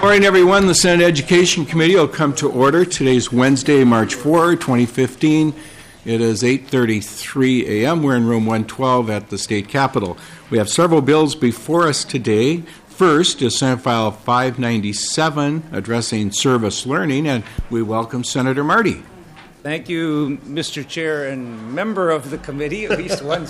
Morning, everyone. The Senate Education Committee will come to order. Today's Wednesday, March 4, 2015. It is 8:33 a.m. We're in room 112 at the State Capitol. We have several bills before us today. First is Senate File 597, addressing service learning, and we welcome Senator Marty. Thank you, Mr. Chair and member of the committee, at least once.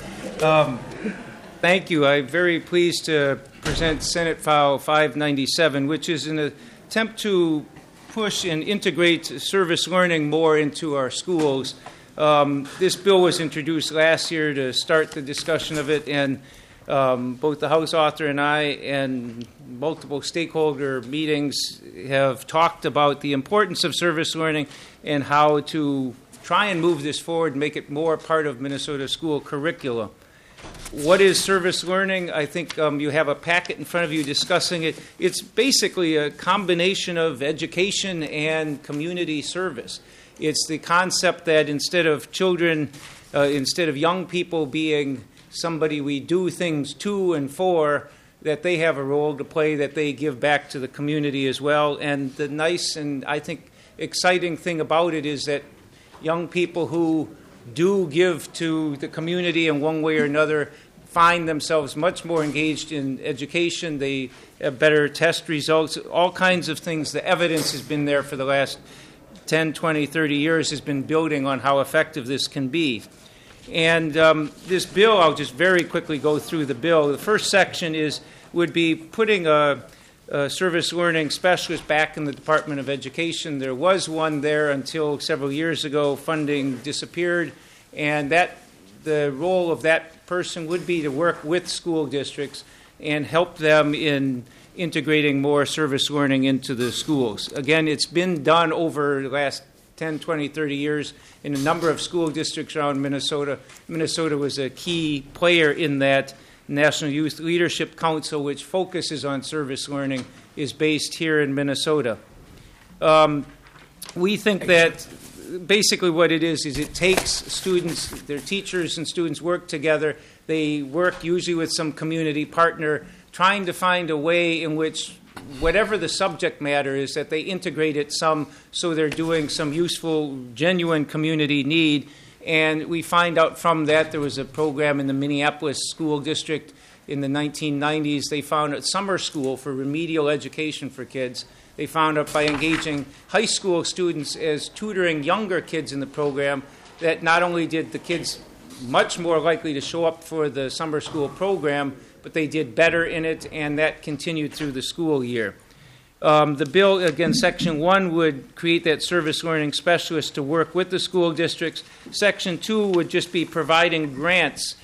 Thank you. I'm very pleased to present Senate File 597, which is an attempt to push and integrate service learning more into our schools. This bill was introduced last year to start the discussion of it, and both the House author and I and multiple stakeholder meetings have talked about the importance of service learning and how to try and move this forward and make it more part of Minnesota school curricula. What is service learning? I think you have a packet in front of you discussing it. It's basically a combination of education and community service. It's the concept that instead of young people being somebody we do things to and for, that they have a role to play, that they give back to the community as well. And the nice and I think exciting thing about it is that young people who do give to the community in one way or another find themselves much more engaged in education. They have better test results, all kinds of things. The evidence has been there for the last 10, 20, 30 years, has been building on how effective this can be. And this bill, I'll just very quickly go through the bill. The first section would be putting a service learning specialist back in the Department of Education. There was one there until several years ago. Funding disappeared, and the role of that person would be to work with school districts and help them in integrating more service learning into the schools. Again, it's been done over the last 10, 20, 30 years in a number of school districts around Minnesota. Minnesota was a key player in that. National Youth Leadership Council, which focuses on service learning, is based here in Minnesota. We think that basically what it is it takes students, their teachers and students work together. They work usually with some community partner, trying to find a way in which whatever the subject matter is, that they integrate it some so they're doing some useful, genuine community need. And we find out from that there was a program in the Minneapolis School District in the 1990s. They found a summer school for remedial education for kids. They found out by engaging high school students as tutoring younger kids in the program that not only did the kids much more likely to show up for the summer school program, but they did better in it, and that continued through the school year. The bill, again, Section 1 would create that service learning specialist to work with the school districts. Section 2 would just be providing grants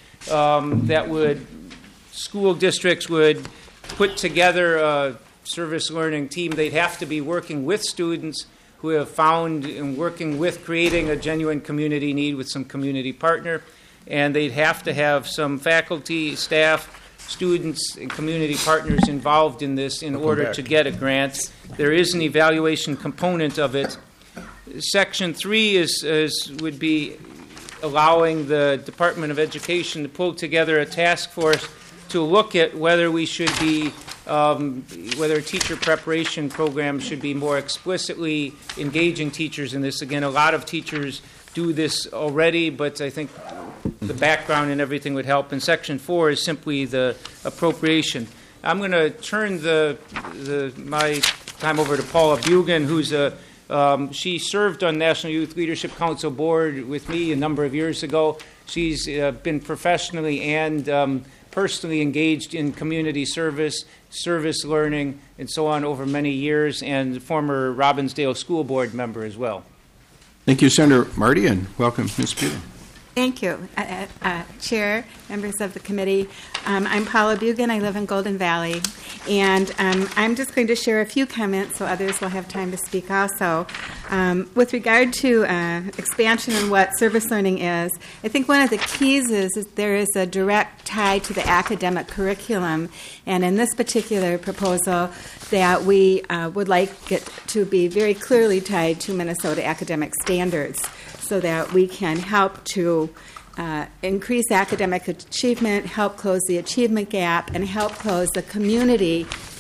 school districts would put together a service learning team. They'd have to be working with students who have found and working with creating a genuine community need with some community partner. And they'd have to have some faculty, staff, students and community partners involved in this in order to get a grant. There is an evaluation component of it. Section 3 would be allowing the Department of Education to pull together a task force to look at whether we should be, whether teacher preparation programs should be more explicitly engaging teachers in this. Again, a lot of teachers do this already, but I think the background and everything would help. And Section 4 is simply the appropriation. I'm going to turn my time over to Paula Bugan, she served on National Youth Leadership Council board with me a number of years ago. She's been professionally and personally engaged in community service learning, and so on over many years, and former Robbinsdale School Board member as well. Thank you, Senator Marty, and welcome, Ms. Bugan. Thank you, Chair, members of the committee. I'm Paula Bugan. I live in Golden Valley, and I'm just going to share a few comments so others will have time to speak also. With regard to expansion and what service learning is, I think one of the keys is there is a direct tie to the academic curriculum, and in this particular proposal that we would like it to be very clearly tied to Minnesota academic standards, so that we can help to increase academic achievement, help close the achievement gap, and help close the community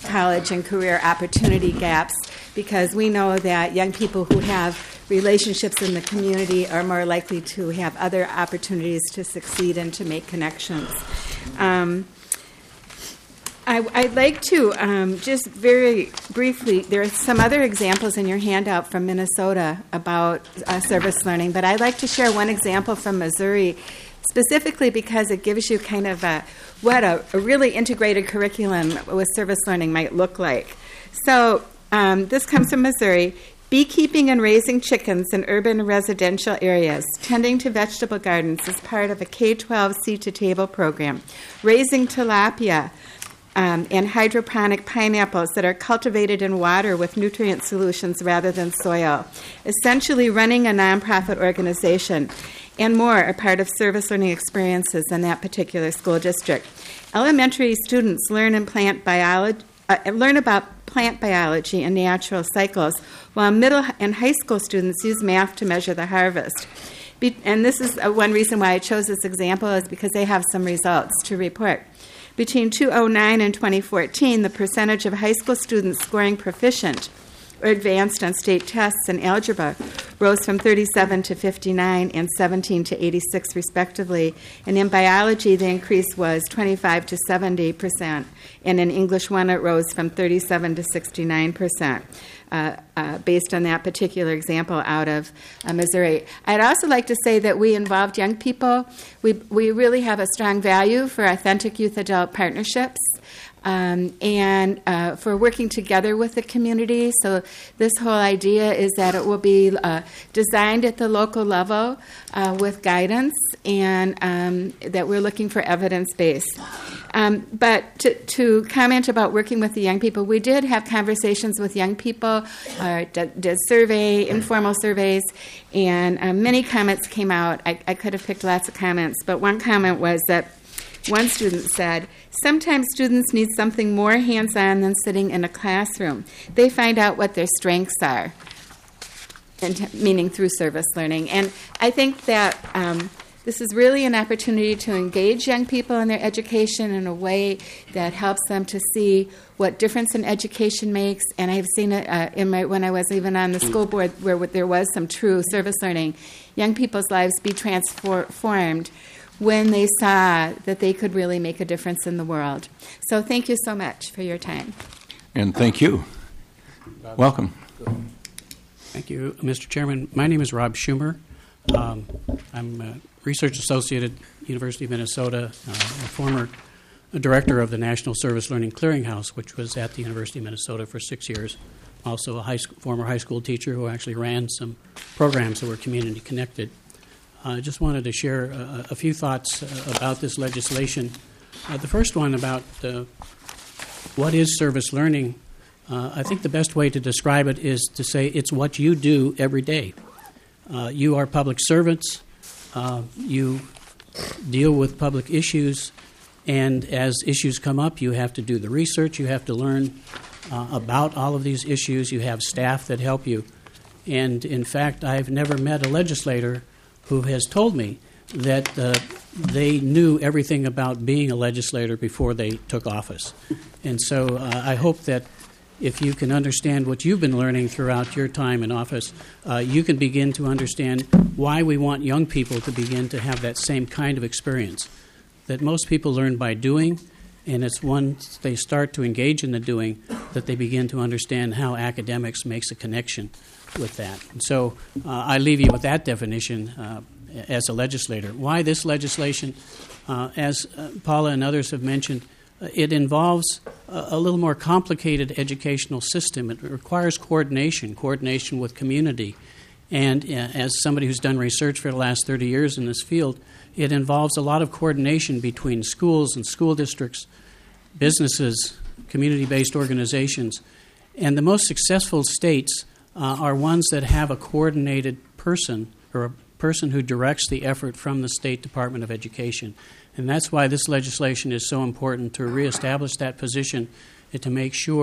college and career opportunity gaps, because we know that young people who have relationships in the community are more likely to have other opportunities to succeed and to make connections. I'd like to just very briefly, there are some other examples in your handout from Minnesota about service learning, but I'd like to share one example from Missouri, specifically because it gives you kind of what a really integrated curriculum with service learning might look like. So this comes from Missouri. Beekeeping and raising chickens in urban residential areas, tending to vegetable gardens as part of a K-12 seed-to-table program, raising tilapia, and hydroponic pineapples that are cultivated in water with nutrient solutions rather than soil, essentially running a nonprofit organization, and more are part of service learning experiences in that particular school district. Elementary students learn about plant biology and natural cycles, while middle and high school students use math to measure the harvest. And this is one reason why I chose this example, is because they have some results to report. Between 2009 and 2014, the percentage of high school students scoring proficient or advanced on state tests in algebra rose from 37 to 59 and 17 to 86, respectively. And in biology, the increase was 25 to 70%. And in English 1, it rose from 37 to 69%. Based on that particular example out of Missouri. I'd also like to say that we involved young people. We really have a strong value for authentic youth-adult partnerships and for working together with the community. So this whole idea is that it will be designed at the local level with guidance, and that we're looking for evidence-based. But to comment about working with the young people, we did have conversations with young people, did informal surveys, and many comments came out. I could have picked lots of comments, but one comment was that one student said, "Sometimes students need something more hands-on than sitting in a classroom. They find out what their strengths are," and meaning through service learning. And I think that this is really an opportunity to engage young people in their education in a way that helps them to see what difference in education makes. And I've seen it when I was even on the school board, where there was some true service learning, young people's lives be transformed when they saw that they could really make a difference in the world. So thank you so much for your time. And thank you. Welcome. Thank you, Mr. Chairman. My name is Rob Schumer. I'm a research associate at University of Minnesota, a former director of the National Service Learning Clearinghouse, which was at the University of Minnesota for 6 years. Also a former high school teacher who actually ran some programs that were community connected. I just wanted to share a few thoughts about this legislation. The first one about what is service learning. I think the best way to describe it is to say it's what you do every day. You are public servants. You deal with public issues, and as issues come up, you have to do the research. You have to learn about all of these issues. You have staff that help you. And in fact, I've never met a legislator who has told me that they knew everything about being a legislator before they took office. And so I hope that if you can understand what you've been learning throughout your time in office, you can begin to understand why we want young people to begin to have that same kind of experience that most people learn by doing, and it's once they start to engage in the doing that they begin to understand how academics makes a connection with that. And so I leave you with that definition as a legislator. Why this legislation? As Paula and others have mentioned, it involves a little more complicated educational system. It requires coordination with community. And as somebody who's done research for the last 30 years in this field, it involves a lot of coordination between schools and school districts, businesses, community-based organizations. And the most successful states are ones that have a coordinated person, or a person who directs the effort from the State Department of Education. And that's why this legislation is so important, to reestablish that position and to make sure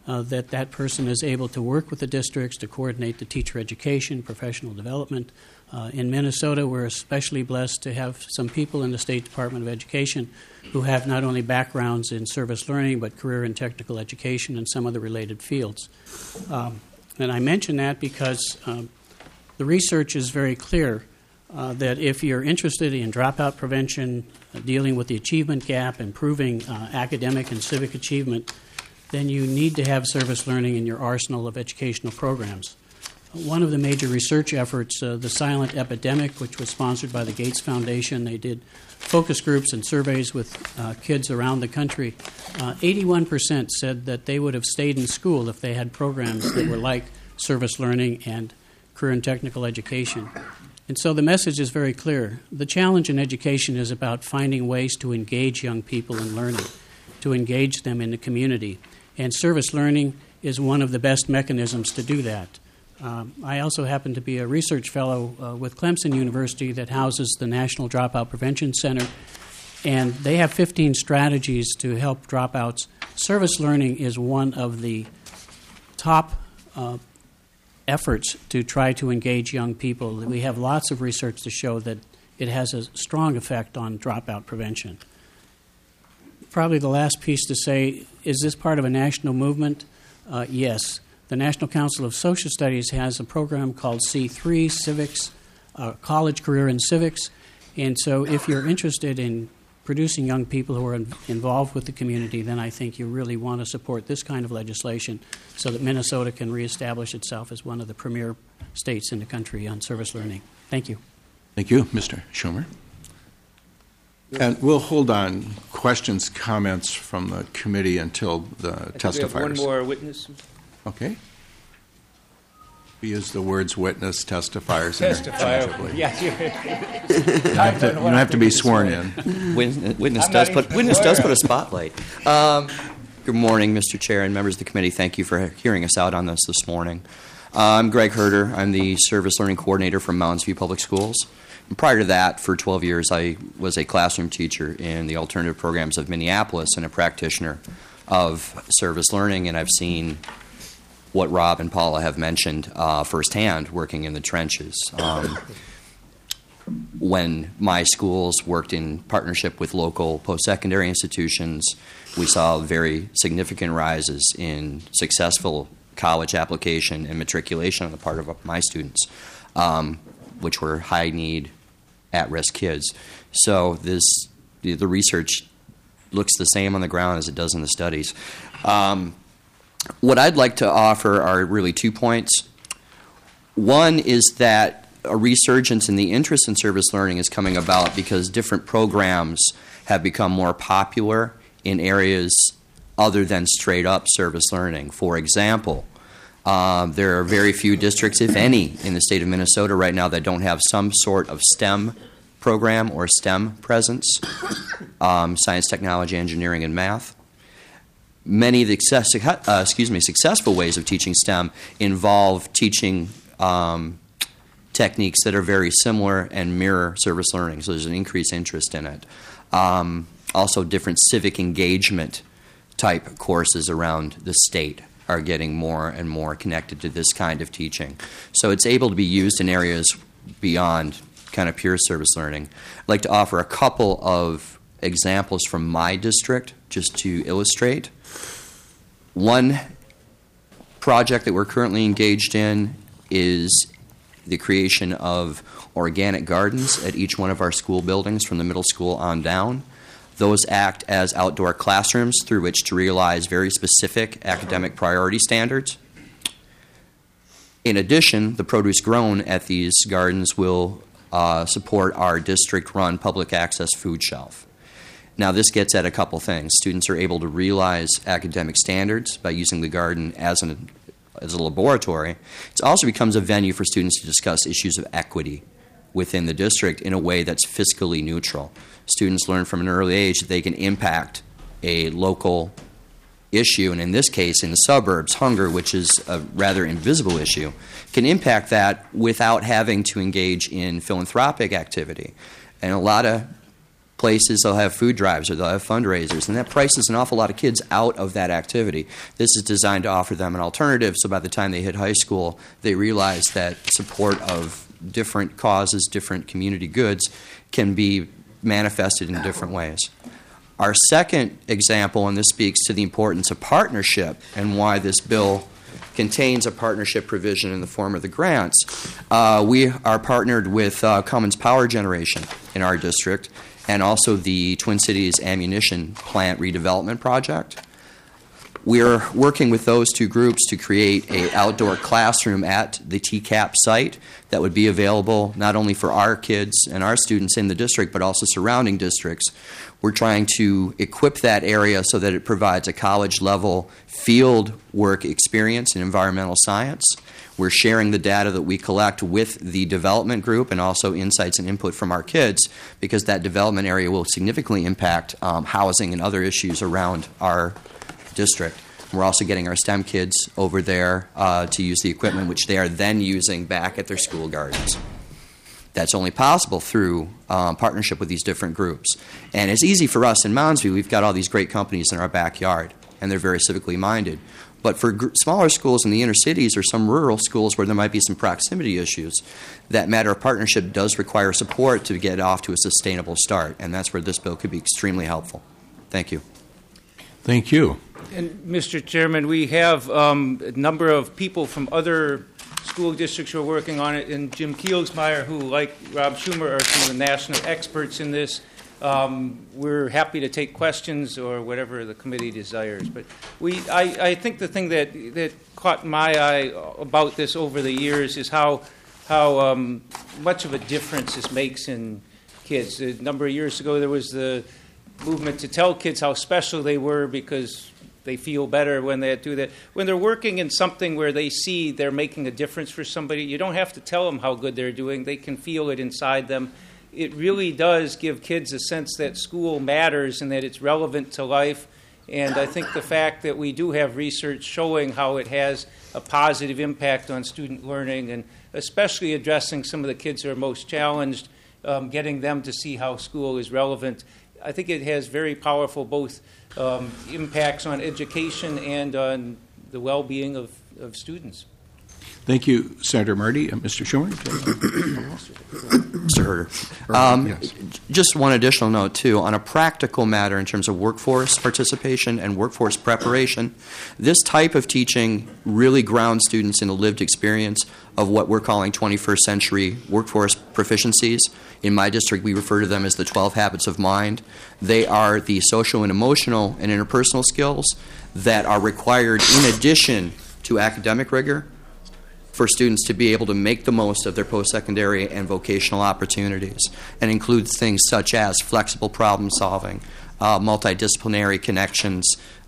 that person is able to work with the districts to coordinate the teacher education, professional development. In Minnesota, we're especially blessed to have some people in the State Department of Education who have not only backgrounds in service learning, but career and technical education and some of the related fields. And I mention that because the research is very clear that if you're interested in dropout prevention, dealing with the achievement gap, improving academic and civic achievement, then you need to have service learning in your arsenal of educational programs. One of the major research efforts, the Silent Epidemic, which was sponsored by the Gates Foundation, they did focus groups and surveys with kids around the country. 81% said that they would have stayed in school if they had programs that were like service learning and career and technical education. And so the message is very clear. The challenge in education is about finding ways to engage young people in learning, to engage them in the community. And service learning is one of the best mechanisms to do that. I also happen to be a research fellow with Clemson University that houses the National Dropout Prevention Center, and they have 15 strategies to help dropouts. Service learning is one of the top efforts to try to engage young people. We have lots of research to show that it has a strong effect on dropout prevention. Probably the last piece to say, is this part of a national movement? Yes. The National Council of Social Studies has a program called C3, Civics, College Career in Civics. And so if you're interested in producing young people who are involved with the community, then I think you really want to support this kind of legislation so that Minnesota can reestablish itself as one of the premier states in the country on service learning. Thank you. Thank you, Mr. Schumer. And we'll hold on questions, comments from the committee until the testifiers. We have one more witness. Okay. We use the words witness, testifiers Testifier. interchangeably. Yes. You don't have to be sworn in. Witness does put a spotlight. Good morning, Mr. Chair and members of the committee. Thank you for hearing us out on this morning. I'm Greg Herder. I'm the Service Learning Coordinator from Mountains View Public Schools. And prior to that, for 12 years, I was a classroom teacher in the alternative programs of Minneapolis and a practitioner of service learning, and I've seen what Rob and Paula have mentioned firsthand working in the trenches. When my schools worked in partnership with local post-secondary institutions, we saw very significant rises in successful college application and matriculation on the part of my students, which were high-need, at-risk kids. So the research looks the same on the ground as it does in the studies. What I'd like to offer are really 2 points. One is that a resurgence in the interest in service learning is coming about because different programs have become more popular in areas other than straight-up service learning. For example, there are very few districts, if any, in the state of Minnesota right now that don't have some sort of STEM program or STEM presence, science, technology, engineering, and math. Many of the successful ways of teaching STEM involve teaching techniques that are very similar and mirror service learning, so there's an increased interest in it. Also, different civic engagement type courses around the state are getting more and more connected to this kind of teaching. So it's able to be used in areas beyond kind of pure service learning. I'd like to offer a couple of examples from my district just to illustrate. One project that we're currently engaged in is the creation of organic gardens at each one of our school buildings from the middle school on down. Those act as outdoor classrooms through which to realize very specific academic priority standards. In addition, the produce grown at these gardens will support our district-run public access food shelf. Now, this gets at a couple things. Students are able to realize academic standards by using the garden as a laboratory. It also becomes a venue for students to discuss issues of equity within the district in a way that's fiscally neutral. Students learn from an early age that they can impact a local issue, and in this case, in the suburbs, hunger, which is a rather invisible issue, can impact that without having to engage in philanthropic activity. And a lot of places they'll have food drives or they'll have fundraisers, and that prices an awful lot of kids out of that activity. This is designed to offer them an alternative, so by the time they hit high school, they realize that support of different causes, different community goods can be manifested in different ways. Our second example, and this speaks to the importance of partnership and why this bill contains a partnership provision in the form of the grants. We are partnered with Cummins Power Generation in our district and also the Twin Cities Ammunition Plant Redevelopment Project. We're working with those two groups to create an outdoor classroom at the TCAP site that would be available not only for our kids and our students in the district, but also surrounding districts. We're trying to equip that area so that it provides a college-level field work experience in environmental science. We're sharing the data that we collect with the development group and also insights and input from our kids, because that development area will significantly impact housing and other issues around our district. We're also getting our STEM kids over there to use the equipment, which they are then using back at their school gardens. That's only possible through partnership with these different groups. And it's easy for us in Mounds View. We've got all these great companies in our backyard, and they're very civically minded. But for smaller schools in the inner cities or some rural schools where there might be some proximity issues, that matter of partnership does require support to get off to a sustainable start, and that's where this bill could be extremely helpful. Thank you. Thank you. And Mr. Chairman, we have a number of people from other school districts who are working on it, and Jim Kielsmeyer, who, like Rob Schumer, are some of the national experts in this. We're happy to take questions or whatever the committee desires. But I think the thing that caught my eye about this over the years is how much of a difference this makes in kids. A number of years ago, there was the movement to tell kids how special they were because they feel better when they do that. When they're working in something where they see they're making a difference for somebody, you don't have to tell them how good they're doing. They can feel it inside them. It really does give kids a sense that school matters and that it's relevant to life. And I think the fact that we do have research showing how it has a positive impact on student learning, and especially addressing some of the kids who are most challenged, getting them to see how school is relevant, I think it has very powerful both impacts on education and on the well-being of students. Thank you, Senator Marty. Mr. Schumer? Mr. Herter. Yes. Just one additional note, too. On a practical matter in terms of workforce participation and workforce preparation, this type of teaching really grounds students in a lived experience of what we're calling 21st century workforce proficiencies. In my district, we refer to them as the 12 habits of mind. They are the social and emotional and interpersonal skills that are required in addition to academic rigor for students to be able to make the most of their post-secondary and vocational opportunities, and includes things such as flexible problem solving, multidisciplinary connections,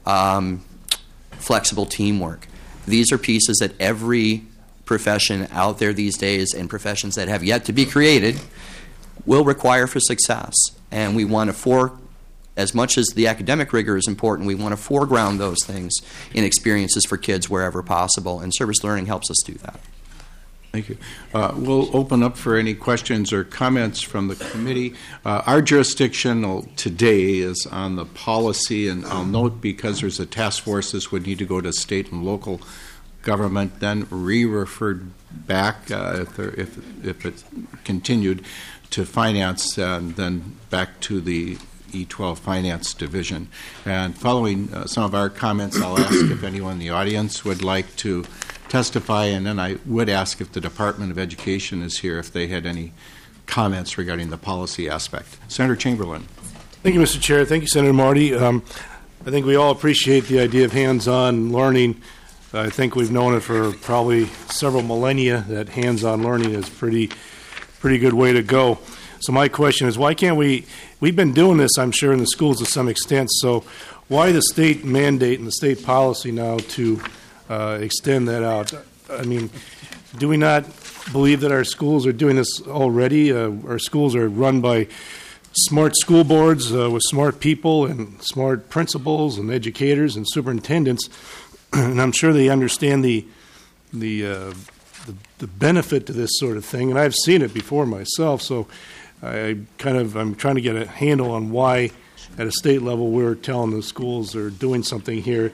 flexible teamwork. These are pieces that every profession out there these days, and professions that have yet to be created, will require for success. And we want to as much as the academic rigor is important, we want to foreground those things in experiences for kids wherever possible, and service learning helps us do that. Thank you. We'll open up for any questions or comments from the committee. Our jurisdiction today is on the policy, and I'll note, because there's a task force, this would need to go to state and local government, then re-referred back if it continued to finance, and then back to the E12 Finance Division. And following some of our comments, I'll ask if anyone in the audience would like to testify, and then I would ask if the Department of Education is here, if they had any comments regarding the policy aspect. Senator Chamberlain. Thank you, Mr. Chair. Thank you, Senator Marty. I think we all appreciate the idea of hands-on learning. I think we've known it for probably several millennia that hands-on learning is pretty good way to go. So my question is, why can't we've been doing this, I'm sure, in the schools to some extent, so why the state mandate and the state policy now to extend that out? I mean, do we not believe that our schools are doing this already? Our schools are run by smart school boards with smart people and smart principals and educators and superintendents, and I'm sure they understand the benefit to this sort of thing, and I've seen it before myself. So I'm trying to get a handle on why, at a state level, we're telling the schools they're doing something here.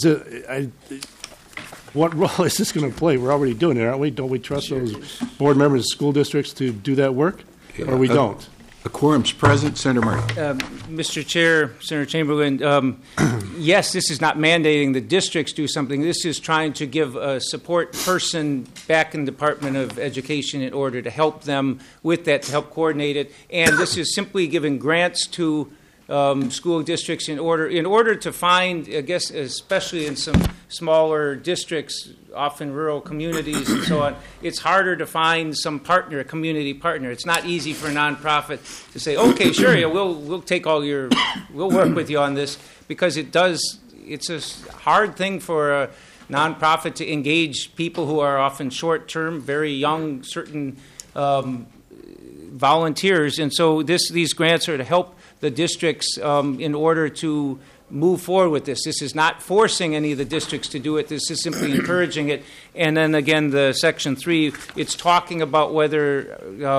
What role is this going to play? We're already doing it, aren't we? Don't we trust those board members of school districts to do that work, or we don't? A quorum's present. Senator Marty. Mr. Chair, Senator Chamberlain, yes, this is not mandating the districts do something. This is trying to give a support person back in the Department of Education in order to help them with that, to help coordinate it. And this is simply giving grants to school districts in order to find, I guess, especially in some smaller districts, often rural communities and so on, it's harder to find some partner, a community partner. It's not easy for a nonprofit to say, okay, sure, yeah, we'll take we'll work with you on this, because it's a hard thing for a nonprofit to engage people who are often short-term, very young, certain volunteers. And so these grants are to help the districts in order to move forward with this. This is not forcing any of the districts to do it. This is simply encouraging it. And then again, the Section 3, it's talking about whether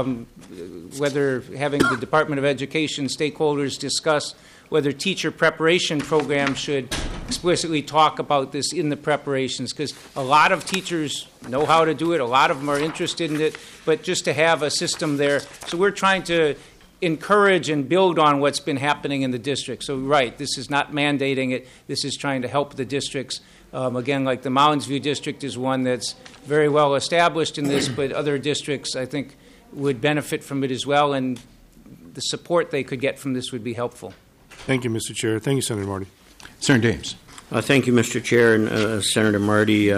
having the Department of Education stakeholders discuss whether teacher preparation programs should explicitly talk about this in the preparations, because a lot of teachers know how to do it. A lot of them are interested in it, but just to have a system there. So we're trying to encourage and build on what's been happening in the district. So, right, this is not mandating it. This is trying to help the districts. Again, like the Mounds View District is one that's very well established in this, but other districts, I think, would benefit from it as well, and the support they could get from this would be helpful. Thank you, Mr. Chair. Thank you, Senator Marty. Senator Dames. Thank you, Mr. Chair, and Senator Marty.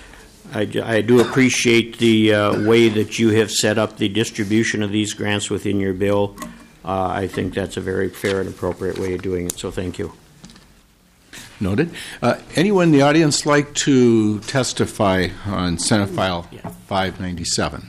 I do appreciate the way that you have set up the distribution of these grants within your bill. I think that's a very fair and appropriate way of doing it, so thank you. Noted. Anyone in the audience like to testify on Senate File 597?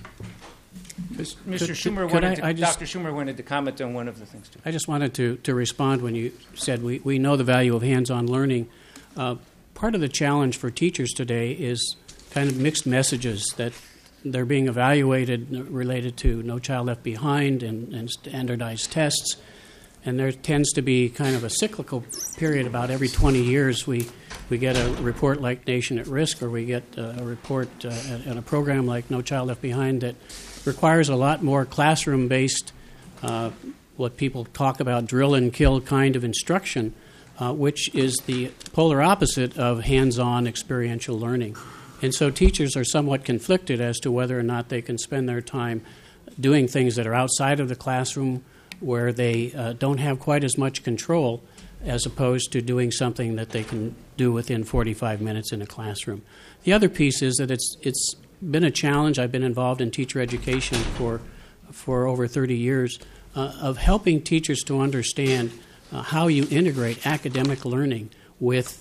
Mr. Schumer Dr. Schumer wanted to comment on one of the things, too. I just wanted to respond when you said we know the value of hands-on learning. Part of the challenge for teachers today is kind of mixed messages that they're being evaluated related to No Child Left Behind and standardized tests. And there tends to be kind of a cyclical period about every 20 years. We get a report like Nation at Risk, or we get a report in a program like No Child Left Behind that requires a lot more classroom-based, what people talk about drill and kill kind of instruction, which is the polar opposite of hands-on experiential learning. And so teachers are somewhat conflicted as to whether or not they can spend their time doing things that are outside of the classroom where they don't have quite as much control as opposed to doing something that they can do within 45 minutes in a classroom. The other piece is that it's been a challenge. I've been involved in teacher education for over 30 years of helping teachers to understand how you integrate academic learning with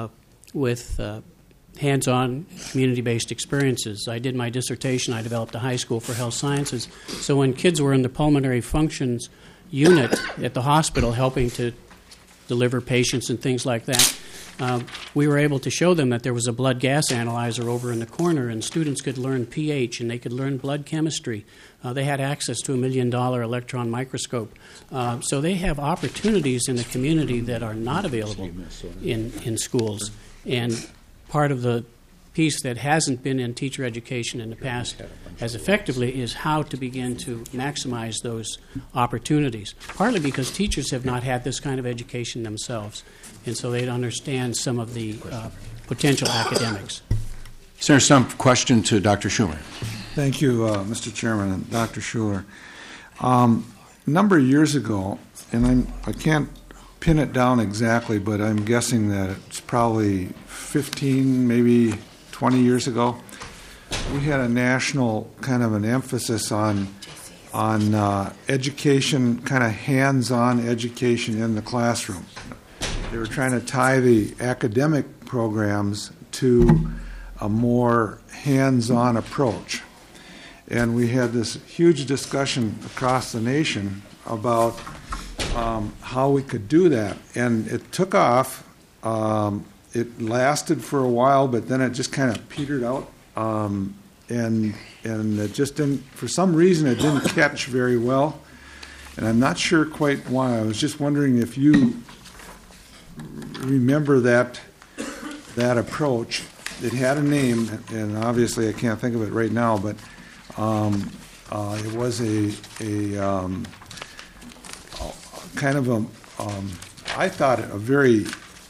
hands-on community-based experiences. I did my dissertation. I developed a high school for health sciences. So when kids were in the pulmonary functions unit at the hospital helping to deliver patients and things like that, we were able to show them that there was a blood gas analyzer over in the corner, and students could learn pH and they could learn blood chemistry. They had access to $1 million electron microscope. So they have opportunities in the community that are not available in schools. And part of the piece that hasn't been in teacher education in the past as effectively is how to begin to maximize those opportunities, partly because teachers have not had this kind of education themselves, and so they understand some of the potential academics. Senator Stump, question to Dr. Schumer. Thank you, Mr. Chairman and Dr. Schuler. A number of years ago, and I can't pin it down exactly, but I'm guessing that it's probably 15, maybe 20 years ago, we had a national kind of an emphasis on education, kind of hands-on education in the classroom. They were trying to tie the academic programs to a more hands-on approach. And we had this huge discussion across the nation about how we could do that. And it took off. It lasted for a while, but then it just kind of petered out. And it just didn't, for some reason, it didn't catch very well. And I'm not sure quite why. I was just wondering if you remember that approach. It had a name, and obviously I can't think of it right now, but it was a kind of I thought a very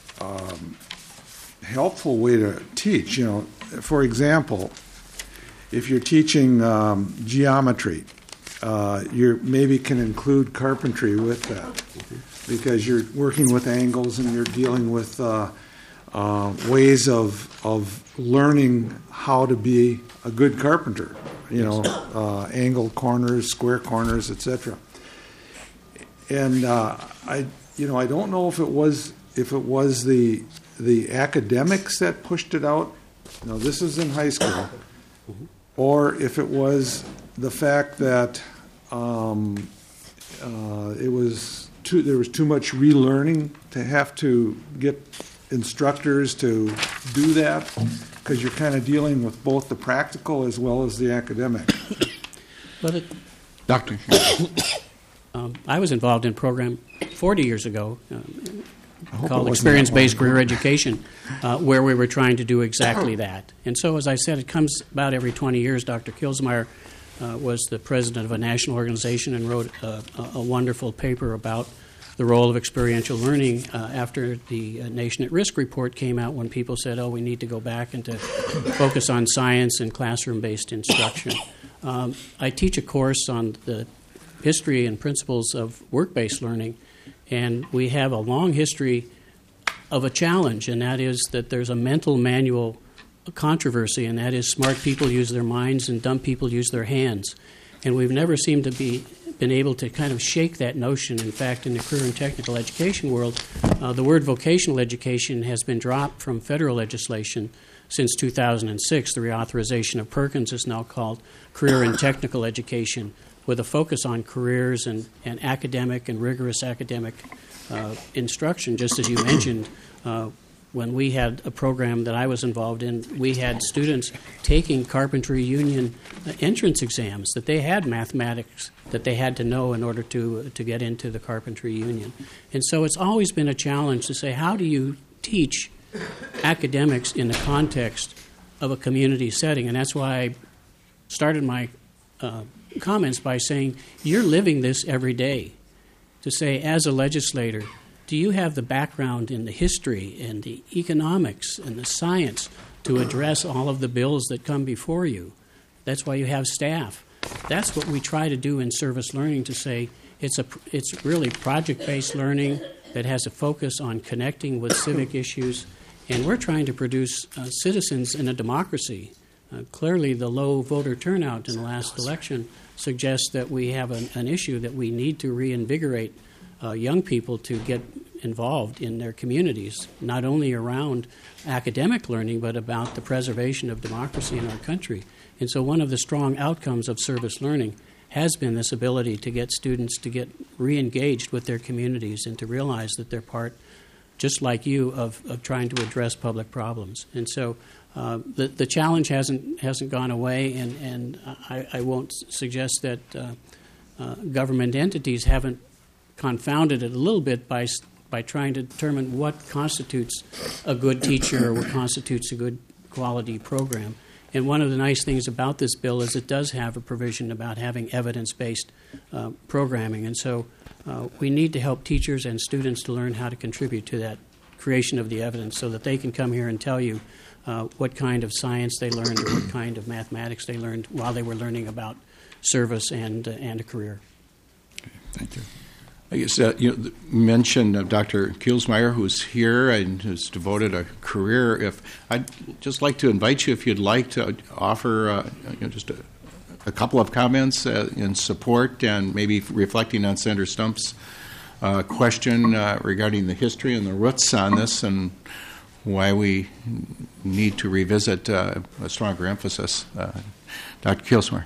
helpful way to teach. You know, for example, if you're teaching geometry, you maybe can include carpentry with that, because you're working with angles and you're dealing with ways of learning how to be a good carpenter. You know, angled corners, square corners, etc. And I don't know if it was the academics that pushed it out. No, this is in high school, or if it was the fact that there was too much relearning to have to get instructors to do that, because you're kind of dealing with both the practical as well as the academic. Well, Doctor. I was involved in a program 40 years ago called Experience-Based Career Education, where we were trying to do exactly that. And so, as I said, it comes about every 20 years. Dr. Kilsmeyer was the president of a national organization and wrote a wonderful paper about the role of experiential learning after the Nation at Risk report came out, when people said, oh, we need to go back and to focus on science and classroom-based instruction. I teach a course on the history and principles of work-based learning, and we have a long history of a challenge, and that is that there's a mental manual controversy, and that is smart people use their minds and dumb people use their hands. And we've never seemed to been able to kind of shake that notion. In fact, in the career and technical education world, the word vocational education has been dropped from federal legislation since 2006. The reauthorization of Perkins is now called career and technical education, with a focus on careers and academic and rigorous academic instruction. Just as you mentioned, when we had a program that I was involved in, we had students taking carpentry union entrance exams, that they had mathematics that they had to know in order to get into the carpentry union. And so it's always been a challenge to say, how do you teach academics in the context of a community setting? And that's why I started my comments by saying, you're living this every day. To say, as a legislator, do you have the background in the history and the economics and the science to address all of the bills that come before you? That's why you have staff. That's what we try to do in service learning, to say it's really project-based learning that has a focus on connecting with civic issues, and we're trying to produce citizens in a democracy. Clearly, the low voter turnout in the last election suggests that we have an issue that we need to reinvigorate young people to get involved in their communities, not only around academic learning, but about the preservation of democracy in our country. And so one of the strong outcomes of service learning has been this ability to get students to get re-engaged with their communities and to realize that they're part, just like you, of trying to address public problems. And so the challenge hasn't gone away, and I won't suggest that government entities haven't confounded it a little bit by trying to determine what constitutes a good teacher or what constitutes a good quality program. And one of the nice things about this bill is it does have a provision about having evidence-based programming. And so we need to help teachers and students to learn how to contribute to that creation of the evidence so that they can come here and tell you what kind of science they learned or what kind of mathematics they learned while they were learning about service and a career. Okay, thank you. I guess you mentioned Dr. Kilsmeyer, who's here and has devoted a career. I'd just like to invite you, if you'd like, to offer just a couple of comments in support and maybe reflecting on Senator Stump's question regarding the history and the roots on this and why we need to revisit a stronger emphasis. Dr. Kilsmeyer.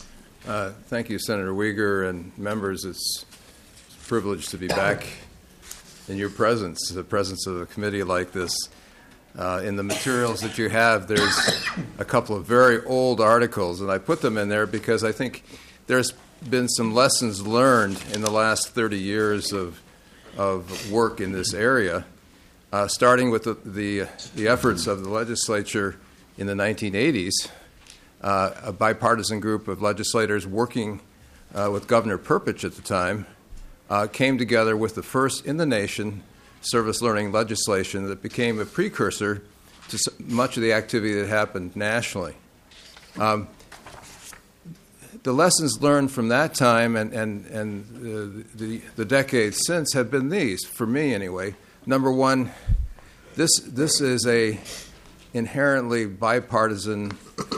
Thank you, Senator Uyghur and members. It's privileged to be back in your presence, the presence of a committee like this. In the materials that you have, there's a couple of very old articles, and I put them in there because I think there's been some lessons learned in the last 30 years of work in this area, starting with the efforts of the legislature in the 1980s, a bipartisan group of legislators working with Governor Perpich at the time came together with the first in the nation service learning legislation that became a precursor to much of the activity that happened nationally. The lessons learned from that time and the decades since have been these, for me anyway. Number one, this is a inherently bipartisan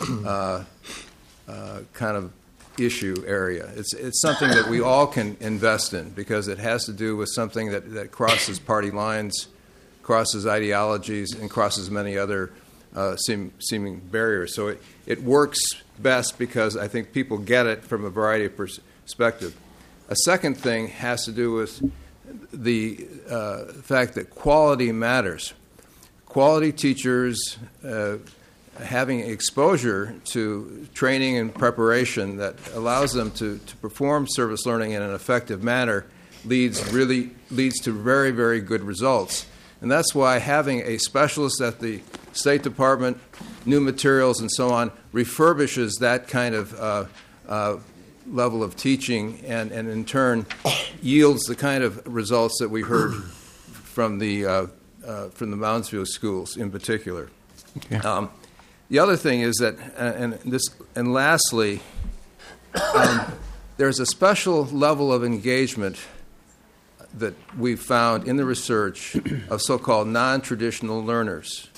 kind of issue area. It's something that we all can invest in because it has to do with something that crosses party lines, crosses ideologies, and crosses many other seeming barriers. So it works best because I think people get it from a variety of perspectives. A second thing has to do with the fact that quality matters. Quality teachers having exposure to training and preparation that allows them to perform service learning in an effective manner leads to very, very good results. And that's why having a specialist at the State Department, new materials and so on, refurbishes that kind of level of teaching and in turn yields the kind of results that we heard from the Moundsview schools in particular. Okay. The other thing is that, and lastly, there's a special level of engagement that we've found in the research of so-called non-traditional learners.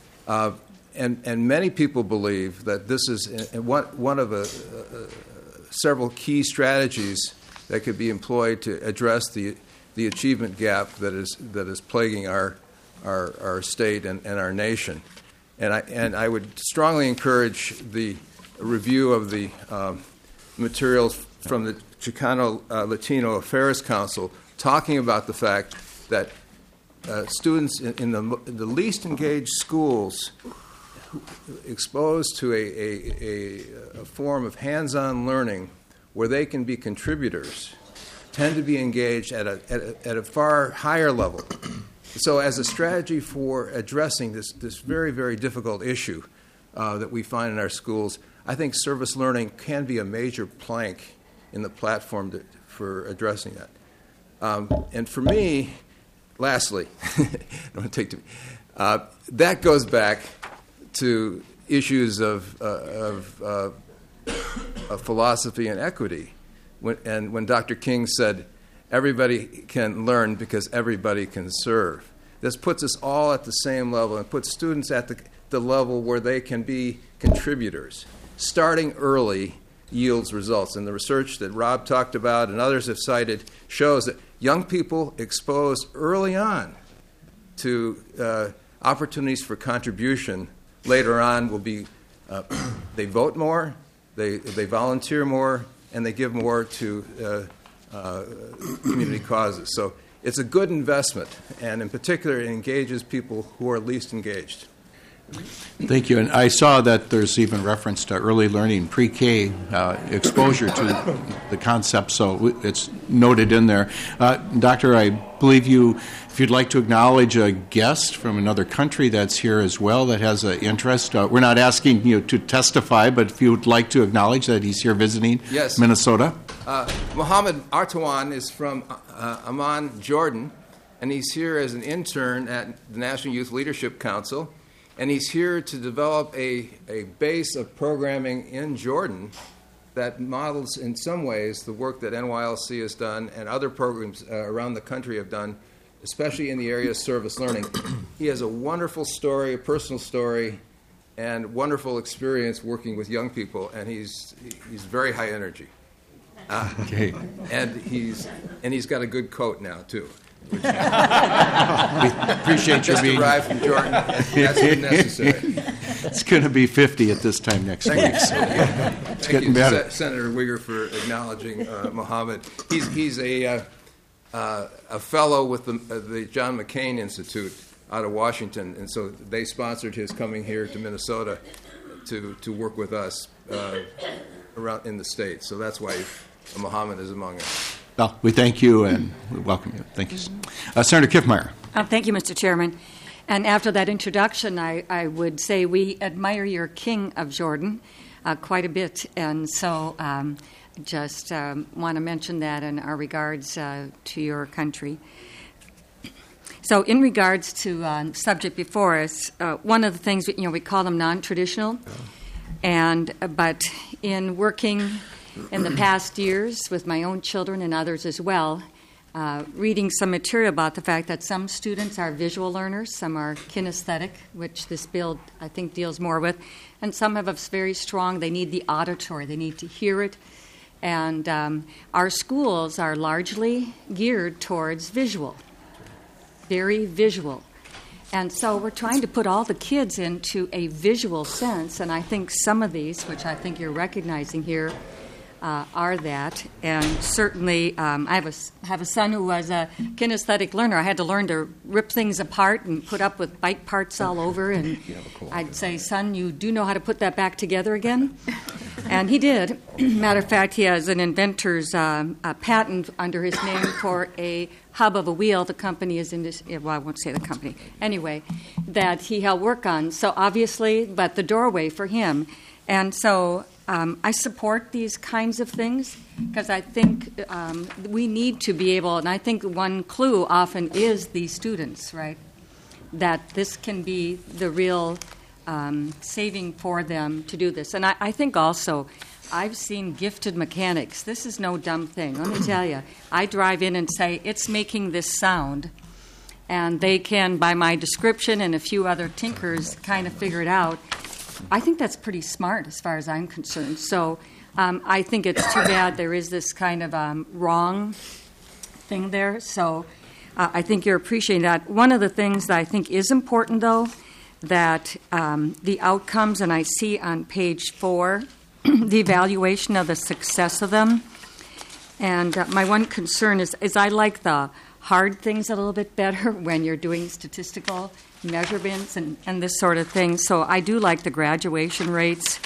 And many people believe that this is one of several key strategies that could be employed to address the achievement gap that is plaguing our state and our nation. And I would strongly encourage the review of the materials from the Chicano Latino Affairs Council talking about the fact that students in the least engaged schools exposed to a form of hands-on learning where they can be contributors tend to be engaged at a far higher level. So as a strategy for addressing this very, very difficult issue that we find in our schools, I think service learning can be a major plank in the platform for addressing that. And for me, lastly, that goes back to issues of philosophy and equity. When Dr. King said, everybody can learn because everybody can serve. This puts us all at the same level and puts students at the level where they can be contributors. Starting early yields results. And the research that Rob talked about and others have cited shows that young people exposed early on to opportunities for contribution later on will be they vote more, they volunteer more, and they give more to community causes. So it's a good investment, and in particular, it engages people who are least engaged. Thank you. And I saw that there's even reference to early learning, pre-K exposure to the concept, so it's noted in there. Doctor, I believe if you'd like to acknowledge a guest from another country that's here as well that has an interest. We're not asking you to testify, but if you would like to acknowledge that he's here visiting Minnesota. Mohammed Artawan is from Amman, Jordan, and he's here as an intern at the National Youth Leadership Council. And he's here to develop a base of programming in Jordan that models in some ways the work that NYLC has done and other programs around the country have done, especially in the area of service learning. He has a wonderful story, a personal story, and wonderful experience working with young people, and he's very high energy. Okay. And he's got a good coat now, too. We appreciate you being. Just arrived from Jordan. That's necessary. It's going to be 50 at this time next week. It's getting better. Senator Uyghur, for acknowledging Mohammed. He's a fellow with the John McCain Institute out of Washington, and so they sponsored his coming here to Minnesota to work with us around in the state. So that's why Muhammad is among us. Well, we thank you and we welcome you. Thank you. Senator Kiffmeyer. Thank you, Mr. Chairman. And after that introduction, I would say we admire your King of Jordan quite a bit. And so just want to mention that in our regards to your country. So in regards to subject before us, one of the things, we call them non-traditional. But in working in the past years with my own children and others as well, reading some material about the fact that some students are visual learners, some are kinesthetic, which this bill, I think, deals more with, and some have a very strong, they need the auditory, they need to hear it. And our schools are largely geared towards visual, very visual. And so we're trying to put all the kids into a visual sense, and I think some of these, which I think you're recognizing here, are that. And certainly I have a son who was a kinesthetic learner. I had to learn to rip things apart and put up with bike parts all over, and I'd say, son, you do know how to put that back together again? And he did. Matter of fact, he has an inventor's patent under his name for a hub of a wheel. The company is in this, well, I won't say the company. Anyway, that he helped work on. So obviously, but the doorway for him. And so I support these kinds of things because I think we need to be able, and I think one clue often is the students, right? That this can be the real saving for them to do this. And I think also, I've seen gifted mechanics. This is no dumb thing. Let me tell you, I drive in and say, it's making this sound. And they can, by my description and a few other tinkers, kind of figure it out. I think that's pretty smart as far as I'm concerned. So I think it's too bad there is this kind of wrong thing there. So I think you're appreciating that. One of the things that I think is important, though, that the outcomes, and I see on page 4, the evaluation of the success of them. And my one concern is I like the hard things a little bit better when you're doing statistical measurements and this sort of thing. So I do like the graduation rates,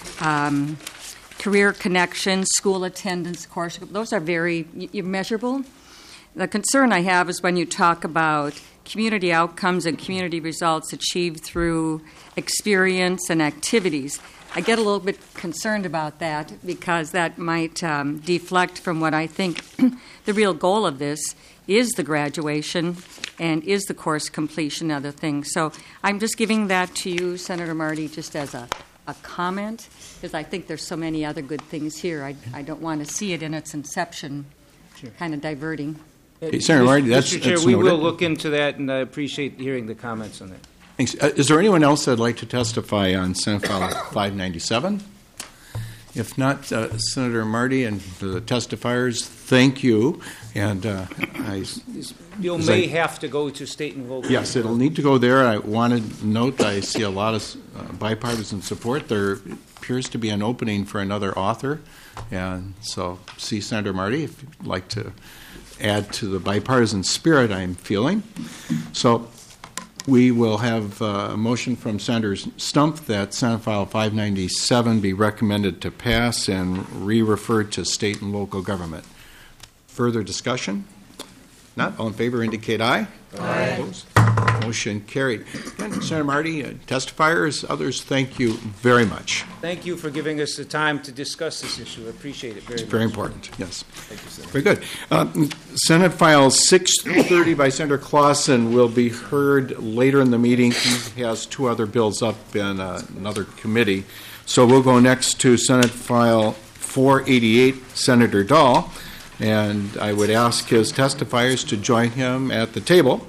career connections, school attendance, course. Those are very measurable. The concern I have is when you talk about community outcomes and community results achieved through experience and activities. I get a little bit concerned about that because that might deflect from what I think the real goal of this is the graduation and is the course completion and other things. So I'm just giving that to you, Senator Marty, just as a comment, because I think there's so many other good things here. I don't want to see it in its inception kind of diverting. Okay, Senator Marty, Mr. Chair, we will look into that, and I appreciate hearing the comments on that. Thanks. Is there anyone else that'd like to testify on Senate File 597? If not, Senator Marty and the testifiers, thank you. And This bill may have to go to state and local. Yes, it'll need to go there. I want to note I see a lot of bipartisan support. There appears to be an opening for another author. And so, see, Senator Marty, if you'd like to add to the bipartisan spirit I'm feeling. So we will have a motion from Senator Stump that Senate File 597 be recommended to pass and re-referred to state and local government. Further discussion? Not. All in favor indicate aye. Aye. Opposed? Motion carried. Again, Senator Marty, testifiers, others, thank you very much. Thank you for giving us the time to discuss this issue. I appreciate it very much. It's very important, yes. Thank you, Senator. Very good. Senate File 630 by Senator Clausen will be heard later in the meeting. He has 2 other bills up in another committee. So we'll go next to Senate File 488, Senator Dahl. And I would ask his testifiers to join him at the table.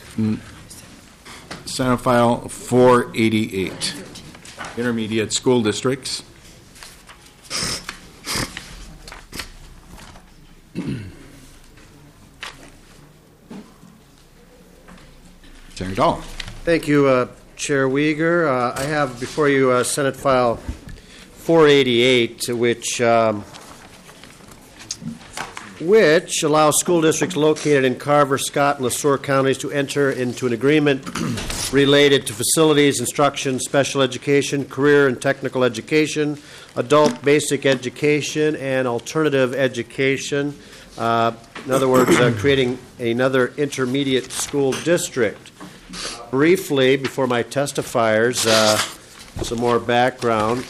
Senate File 488, Intermediate School Districts. Senator Dahl. Thank you, Chair Uyghur. I have before you Senate File 488, which which allows school districts located in Carver, Scott, and LeSueur counties to enter into an agreement related to facilities, instruction, special education, career and technical education, adult basic education, and alternative education. In other words, creating another intermediate school district. Briefly, before my testifiers, some more background.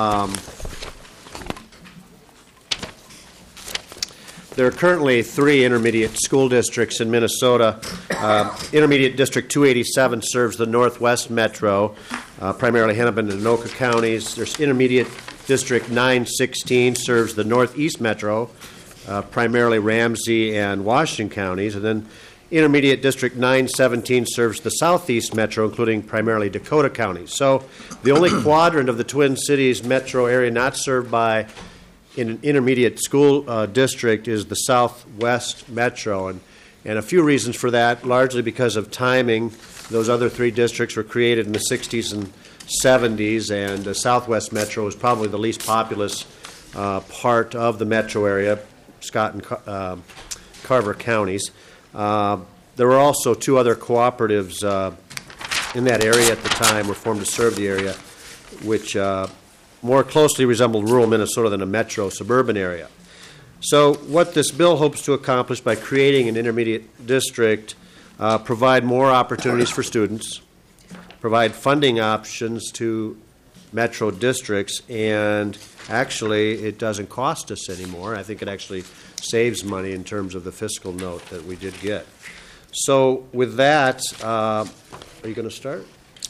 There are currently 3 intermediate school districts in Minnesota. Intermediate District 287 serves the Northwest Metro, primarily Hennepin and Anoka counties. There's Intermediate District 916 serves the Northeast Metro, primarily Ramsey and Washington counties. And then Intermediate District 917 serves the Southeast Metro, including primarily Dakota counties. So the only quadrant of the Twin Cities metro area not served by an intermediate school district is the Southwest Metro, and a few reasons for that, largely because of timing. Those other 3 districts were created in the 60s and 70s, and the Southwest Metro was probably the least populous part of the metro area, Scott and Carver counties. There were also 2 other cooperatives in that area at the time were formed to serve the area, which more closely resembled rural Minnesota than a metro suburban area. So what this bill hopes to accomplish by creating an intermediate district, provide more opportunities for students, provide funding options to metro districts, and actually it doesn't cost us anymore. I think it actually saves money in terms of the fiscal note that we did get. So with that, are you going to start?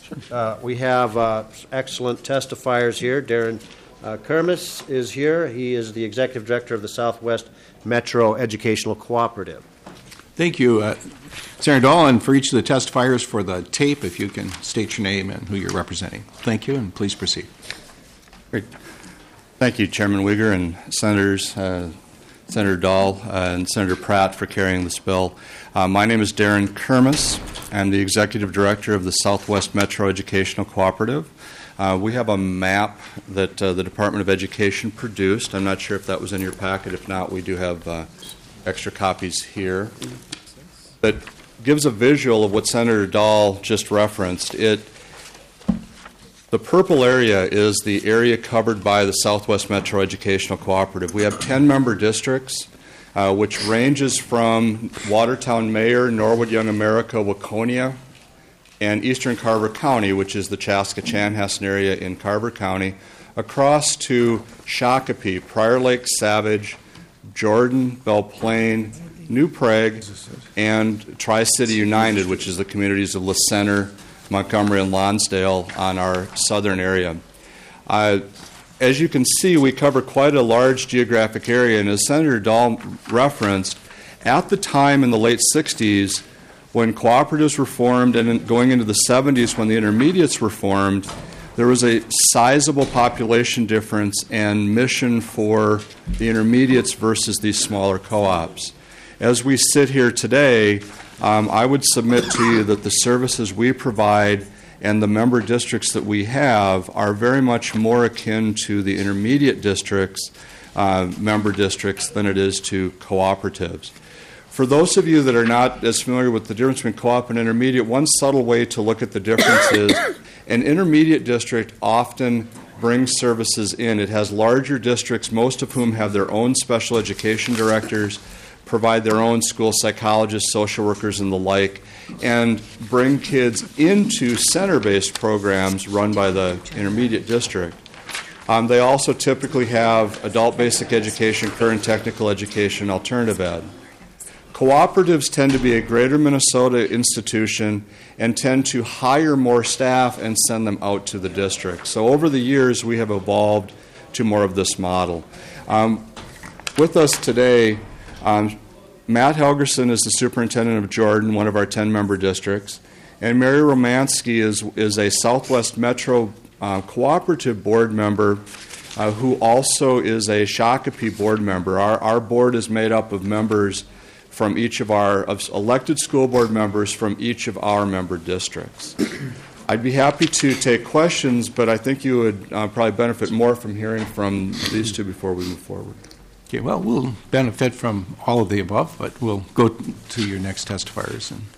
We have excellent testifiers here. Darren Kermis is here. He is the Executive Director of the Southwest Metro Educational Cooperative. Thank you, Senator Dahl, and for each of the testifiers for the tape, if you can state your name and who you're representing. Thank you, and please proceed. Great. Thank you, Chairman Uyghur and Senators, Senator Dahl and Senator Pratt for carrying this bill. My name is Darren Kermis. I'm the Executive Director of the Southwest Metro Educational Cooperative. We have a map that the Department of Education produced. I'm not sure if that was in your packet. If not, we do have extra copies here. That gives a visual of what Senator Dahl just referenced. The purple area is the area covered by the Southwest Metro Educational Cooperative. We have 10 member districts, which ranges from Watertown Mayor, Norwood Young America, Waconia, and Eastern Carver County, which is the Chaska-Chanhassen area in Carver County, across to Shakopee, Prior Lake, Savage, Jordan, Belle Plaine, New Prague, and Tri-City United, which is the communities of La Center, Montgomery, and Lonsdale on our southern area. As you can see, we cover quite a large geographic area, and as Senator Dahl referenced, at the time in the late 60s, when cooperatives were formed, and going into the 70s when the intermediates were formed, there was a sizable population difference and mission for the intermediates versus these smaller co-ops. As we sit here today, I would submit to you that the services we provide and the member districts that we have are very much more akin to the intermediate districts, member districts, than it is to cooperatives. For those of you that are not as familiar with the difference between co-op and intermediate, one subtle way to look at the difference is an intermediate district often brings services in. It has larger districts, most of whom have their own special education directors, provide their own school psychologists, social workers, and the like, and bring kids into center-based programs run by the intermediate district. They also typically have adult basic education, current technical education, alternative ed. Cooperatives tend to be a greater Minnesota institution and tend to hire more staff and send them out to the district. So over the years, we have evolved to more of this model. With us today, Matt Helgerson is the superintendent of Jordan, one of our 10-member districts, and Mary Romansky is a Southwest Metro cooperative board member who also is a Shakopee board member. Our board is made up of members from each of elected school board members from each of our member districts. I'd be happy to take questions, but I think you would probably benefit more from hearing from these two before we move forward. Okay, well, we'll benefit from all of the above, but we'll go to your next testifiers. And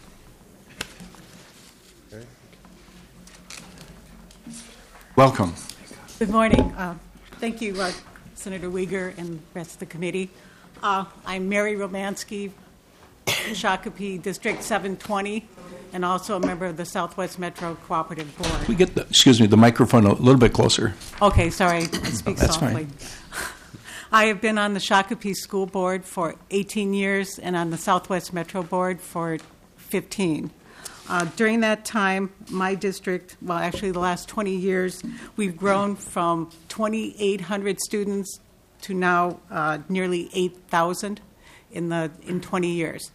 welcome. Good morning. Thank you, Senator Uyghur and the rest of the committee. I'm Mary Romansky, Shakopee District 720, and also a member of the Southwest Metro Cooperative Board. We get the microphone a little bit closer. Okay, sorry, I speak That's softly. fine. I have been on the Shakopee School Board for 18 years and on the Southwest Metro Board for 15. During that time, my district, well, actually the last 20 years, we've grown from 2,800 students to now nearly 8,000 in 20 years.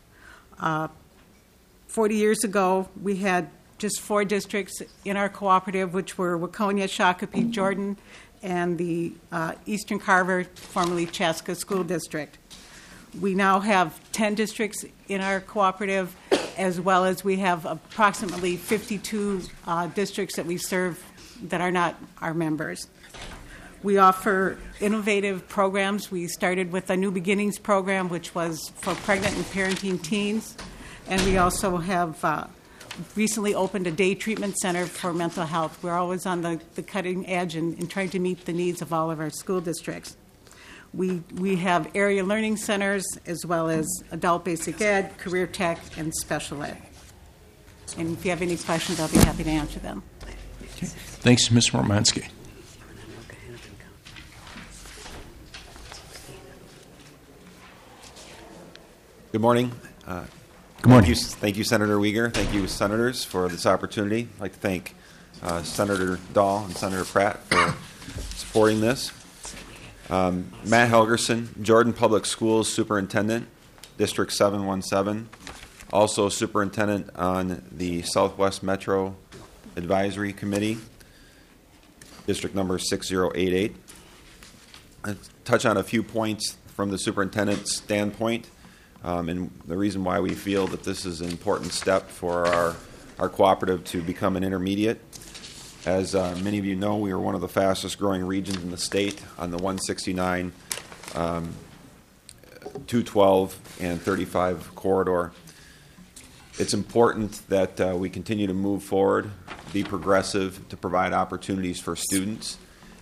40 years ago, we had just 4 districts in our cooperative, which were Waconia, Shakopee, Jordan, and the Eastern Carver, formerly Chaska School District. We now have 10 districts in our cooperative, as well as we have approximately 52 districts that we serve that are not our members. We offer innovative programs. We started with a New Beginnings program, which was for pregnant and parenting teens, and we also have recently opened a day treatment center for mental health. We're always on the cutting edge in trying to meet the needs of all of our school districts. We have area learning centers as well as adult basic ed, career tech, and special ed. And if you have any questions, I'll be happy to answer them. Okay. Thanks, Ms. Romansky. Good morning. Good morning. Thank you, Senator Uyghur. Thank you, senators, for this opportunity. I'd like to thank Senator Dahl and Senator Pratt for supporting this. Matt Helgerson, Jordan Public Schools Superintendent, District 717, also Superintendent on the Southwest Metro Advisory Committee, District number 6088. I'll touch on a few points from the superintendent's standpoint, and the reason why we feel that this is an important step for our cooperative to become an intermediate. As many of you know, we are one of the fastest growing regions in the state on the 169, 212, and 35 corridor. It's important that we continue to move forward, be progressive, to provide opportunities for students.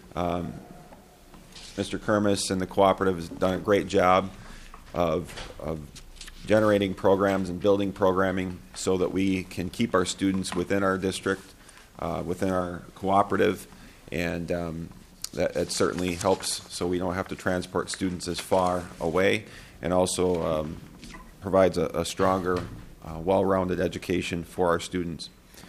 Mr. Kermis and the cooperative has done a great job of generating programs and building programming so that we can keep our students within our district, within our cooperative, and that certainly helps so we don't have to transport students as far away, and also provides a stronger, well-rounded education for our students.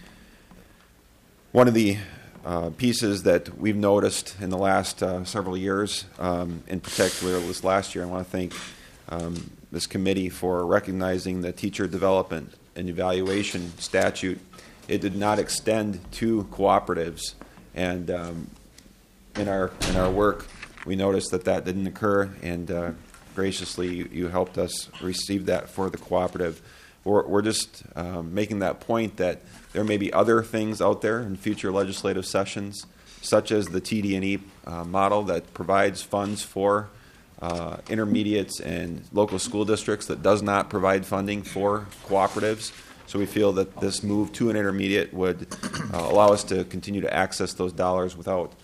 One of the pieces that we've noticed in the last several years, in particular this last year, I want to thank this committee for recognizing the teacher development and evaluation statute. It did not extend to cooperatives, and in our work, we noticed that didn't occur, and graciously you helped us receive that for the cooperative. We're just making that point that there may be other things out there in future legislative sessions, such as the TD&E model that provides funds for intermediates and local school districts that does not provide funding for cooperatives. So we feel that this move to an intermediate would allow us to continue to access those dollars without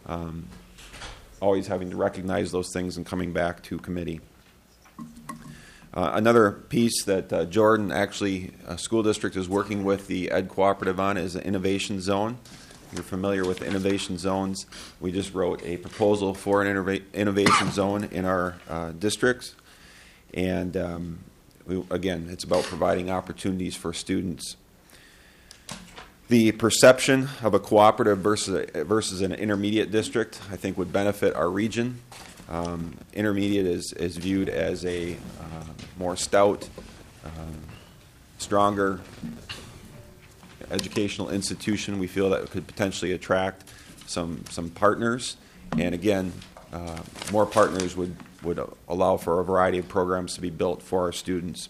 always having to recognize those things and coming back to committee. Another piece that Jordan, actually, a school district, is working with the Ed Cooperative on is an innovation zone. You're familiar with innovation zones. We just wrote a proposal for an innovation zone in our districts. And again, it's about providing opportunities for students. The perception of a cooperative versus an intermediate district, I think, would benefit our region. Intermediate is viewed as a more stout, stronger educational institution. We feel that could potentially attract some partners, and again, more partners would allow for a variety of programs to be built for our students.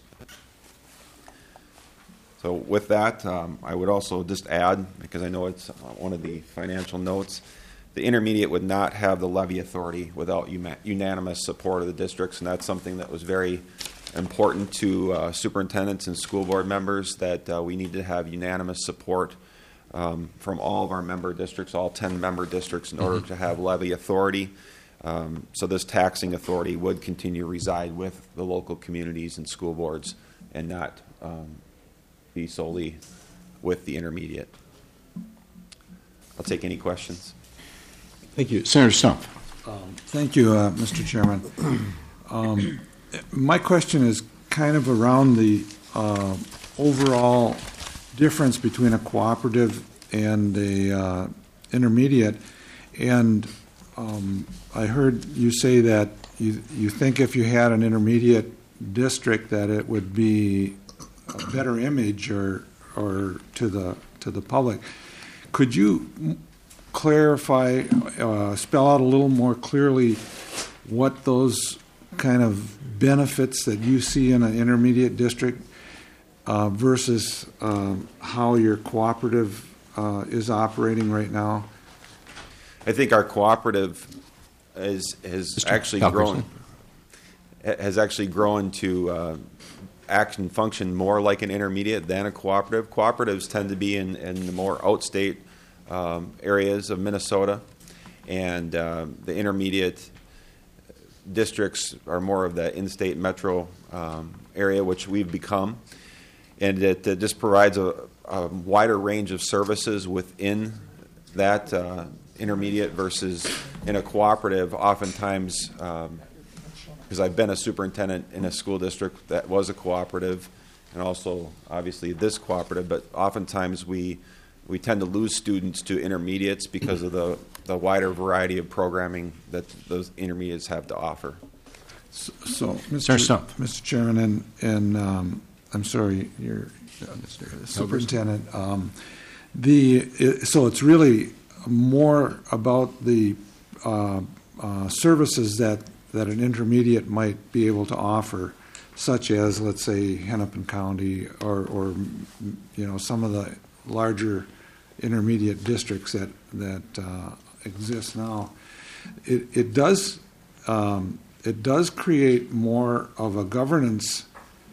So with that, I would also just add, because I know it's one of the financial notes, the intermediate would not have the levy authority without unanimous support of the districts, and that's something that was very important to superintendents and school board members, that we need to have unanimous support from all of our member districts, all 10 member districts, in order to have levy authority. So this taxing authority would continue to reside with the local communities and school boards and not be solely with the intermediate. I'll take any questions. Thank you. Senator Stump. Thank you, Mr. Chairman. My question is kind of around the overall difference between a cooperative and a intermediate. And I heard you say that you think if you had an intermediate district that it would be a better image or to the public. Could you clarify, spell out a little more clearly what those kind of benefits that you see in an intermediate district versus how your cooperative is operating right now? I think our cooperative has actually grown to act and function more like an intermediate than a cooperative. Cooperatives tend to be in the more outstate areas of Minnesota, and the intermediate districts are more of the in-state metro area, which we've become. And it just provides a wider range of services within that intermediate versus in a cooperative. Oftentimes, because I've been a superintendent in a school district that was a cooperative, and also obviously this cooperative, but oftentimes we tend to lose students to intermediates because of the wider variety of programming that those intermediates have to offer. So Mr. Chairman, and I'm sorry, you're Mr. Superintendent. So it's really more about the services that an intermediate might be able to offer, such as, let's say, Hennepin County or some of the larger intermediate districts that exist now. It does create more of a governance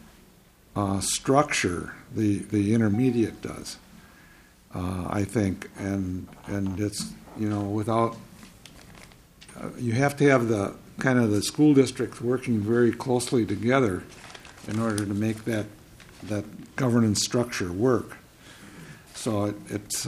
structure. The intermediate does, I think, and it's without you have to have the kind of the school districts working very closely together in order to make that governance structure work. So it's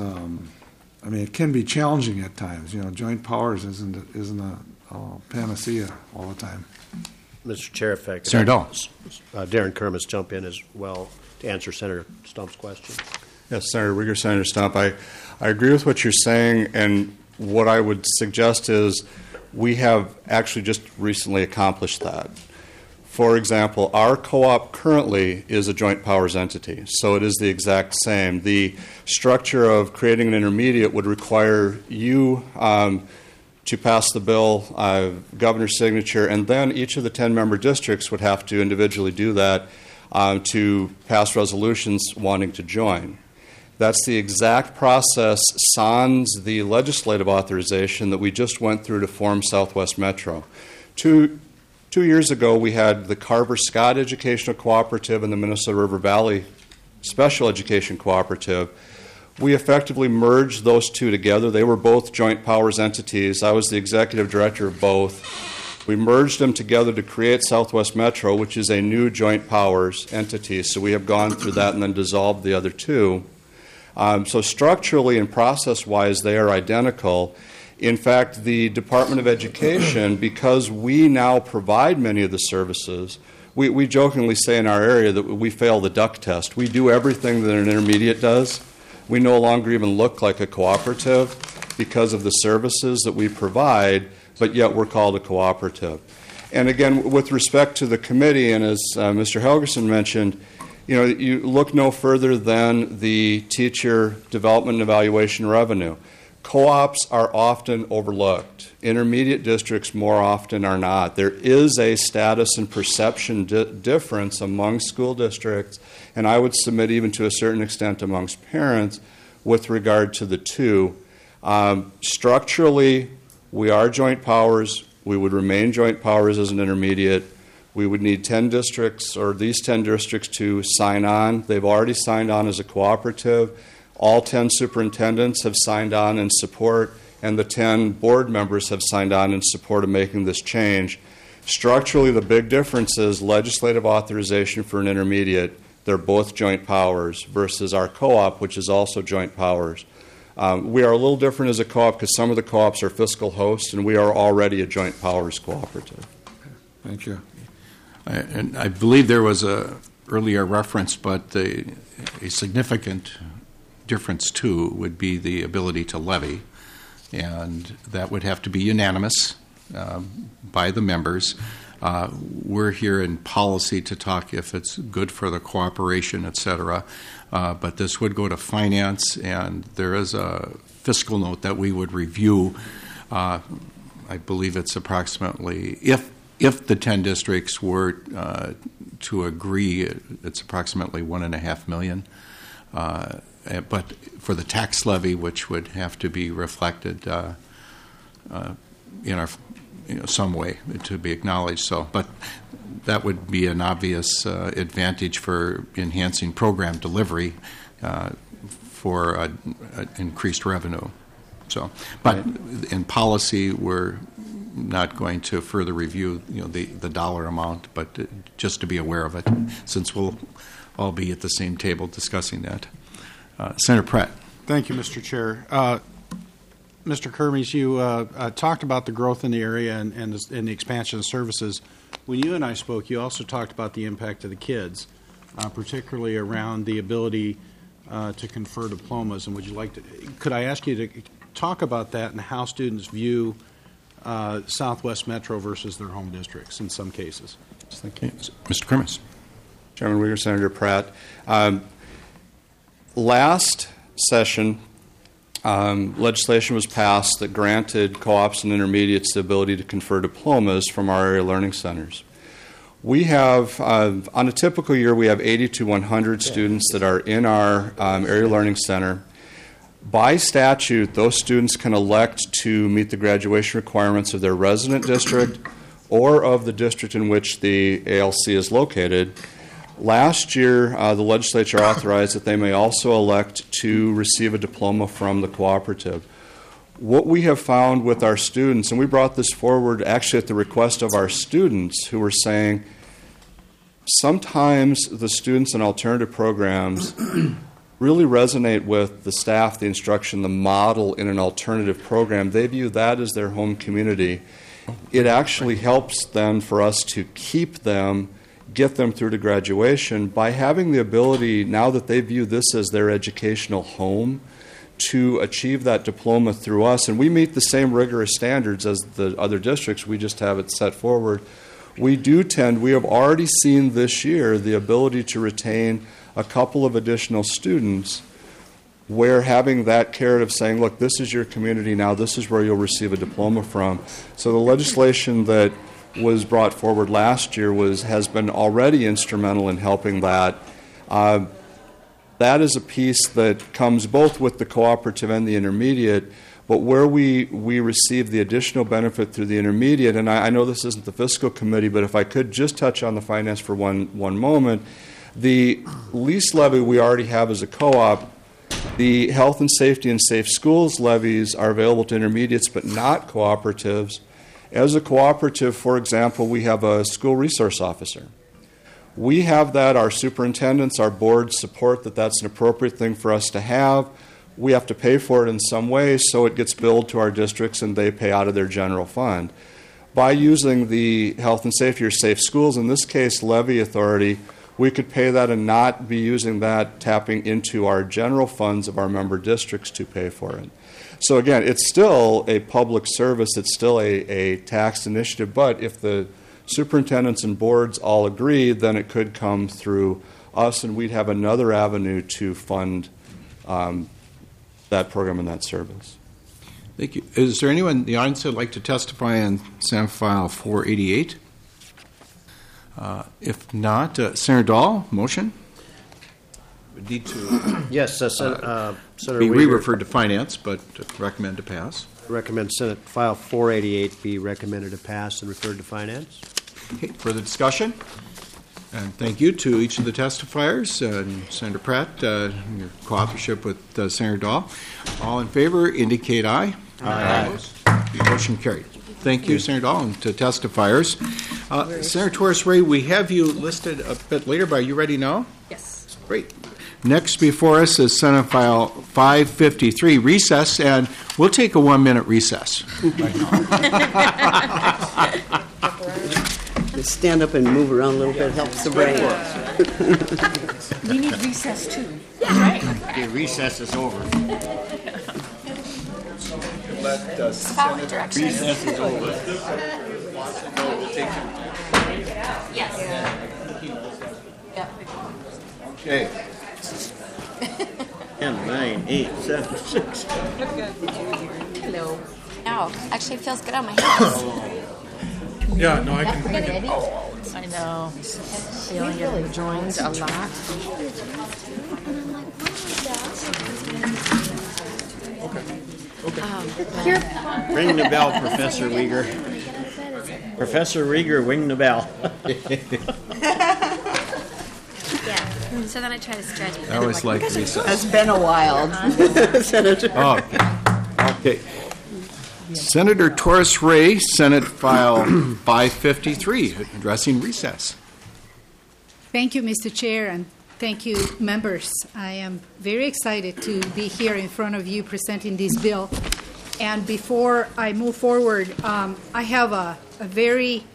it can be challenging at times. Joint powers isn't a panacea all the time. Mr. Chair, if I could, Senator Dawes. Darren Kermis jump in as well to answer Senator Stump's question. Yes, Senator Uyghur, Senator Stump. I agree with what you're saying, and what I would suggest is we have actually just recently accomplished that. For example, our co-op currently is a joint powers entity, so it is the exact same. The structure of creating an intermediate would require you to pass the bill, governor's signature, and then each of the 10 member districts would have to individually do that to pass resolutions wanting to join. That's the exact process sans the legislative authorization that we just went through to form Southwest Metro. Two years ago, we had the Carver Scott Educational Cooperative and the Minnesota River Valley Special Education Cooperative. We effectively merged those two together. They were both joint powers entities. I was the executive director of both. We merged them together to create Southwest Metro, which is a new joint powers entity. So we have gone through that and then dissolved the other two. So structurally and process-wise, they are identical. In fact, the Department of Education, because we now provide many of the services, we jokingly say in our area that we fail the duck test. We do everything that an intermediate does. We no longer even look like a cooperative because of the services that we provide, but yet we're called a cooperative. And again, with respect to the committee, and as Mr. Helgerson mentioned, you look no further than the teacher development and evaluation revenue. Co-ops are often overlooked. Intermediate districts more often are not. There is a status and perception difference among school districts, and I would submit even to a certain extent amongst parents with regard to the two. Structurally, we are joint powers. We would remain joint powers as an intermediate. We would need 10 districts, or these 10 districts, to sign on. They've already signed on as a cooperative. All 10 superintendents have signed on in support, and the 10 board members have signed on in support of making this change. Structurally, the big difference is legislative authorization for an intermediate. They're both joint powers versus our co-op, which is also joint powers. We are a little different as a co-op because some of the co-ops are fiscal hosts, and we are already a joint powers cooperative. Thank you. And I believe there was a earlier reference, but a significant difference, too, would be the ability to levy, and that would have to be unanimous by the members. We're here in policy to talk if it's good for the cooperation, et cetera, but this would go to finance, and there is a fiscal note that we would review. I believe it's approximately, if the 10 districts were to agree, it's approximately $1.5 million. But for the tax levy, which would have to be reflected in our, some way to be acknowledged. So, but that would be an obvious advantage for enhancing program delivery for increased revenue. So, but in policy, we're not going to further review, the dollar amount, but just to be aware of it, since we'll all be at the same table discussing that. Senator Pratt. Thank you, Mr. Chair. Mr. Kermes, you talked about the growth in the area and the expansion of services. When you and I spoke, you also talked about the impact of the kids, particularly around the ability to confer diplomas. And could I ask you to talk about that and how students view Southwest Metro versus their home districts in some cases? Thank you. Mr. Kermes. Chairman Uyghur, Senator Pratt. Last session, legislation was passed that granted co-ops and intermediates the ability to confer diplomas from our area learning centers. We have, on a typical year, we have 80 to 100 students that are in our area learning center. By statute, those students can elect to meet the graduation requirements of their resident district or of the district in which the ALC is located. Last year, the legislature authorized that they may also elect to receive a diploma from the cooperative. What we have found with our students, and we brought this forward actually at the request of our students who were saying, sometimes the students in alternative programs really resonate with the staff, the instruction, the model in an alternative program. They view that as their home community. It actually helps then for us to keep them, get them through to graduation by having the ability, now that they view this as their educational home, to achieve that diploma through us. And we meet the same rigorous standards as the other districts. We just have it set forward. We have already seen this year the ability to retain a couple of additional students where having that carrot of saying, look, this is your community now, this is where you'll receive a diploma from. So the legislation that was brought forward last year has been already instrumental in helping that. That is a piece that comes both with the cooperative and the intermediate, but where we receive the additional benefit through the intermediate, and I know this isn't the fiscal committee, but if I could just touch on the finance for one moment, the lease levy we already have as a co-op, the health and safety and safe schools levies are available to intermediates but not cooperatives. As a cooperative, for example, we have a school resource officer. We have that, our superintendents, our boards support that that's an appropriate thing for us to have. We have to pay for it in some way, so it gets billed to our districts and they pay out of their general fund. By using the health and safety or safe schools, in this case levy authority, we could pay that and not be using that, tapping into our general funds of our member districts to pay for it. So again, it's still a public service, it's still a taxed initiative, but if the superintendents and boards all agree, then it could come through us and we'd have another avenue to fund that program and that service. Thank you. Is there anyone in the audience that would like to testify on Senate File 488? If not, Senator Dahl, motion? need to Yes, Senator be Uyghur re-referred to finance, but recommend to pass. recommend Senate File 488 be recommended to pass and referred to finance. Okay, further discussion? And thank you to each of the testifiers, and Senator Pratt, your co-authorship with Senator Dahl. All in favor indicate aye. Aye. Motion carried. Thank you, Senator Dahl, and to testifiers. Senator Torres-Ray, we have you listed a bit later, but are you ready now? Yes. Great. Next before us is Senate File 553, recess, and we'll take a 1-minute recess. Stand up and move around a little bit, helps the brain. We need recess too. The recess is over. Follow directions. Recess is over. Yes. Okay. 10, 9, 8, 7, 6. Hello. Ow, actually it feels good on my hands. Yeah, no, I can. I know. Feeling it in the joints a lot. Ring the bell, Professor Uyghur. Professor Uyghur, ring the bell. Yeah. So then I try to stretch. I always like recess. It's been a while, Senator. Oh, okay. Senator Torres-Ray, Senate File 553, addressing recess. Thank you, Mr. Chair, and thank you, members. I am very excited to be here in front of you presenting this bill. And before I move forward, I have a very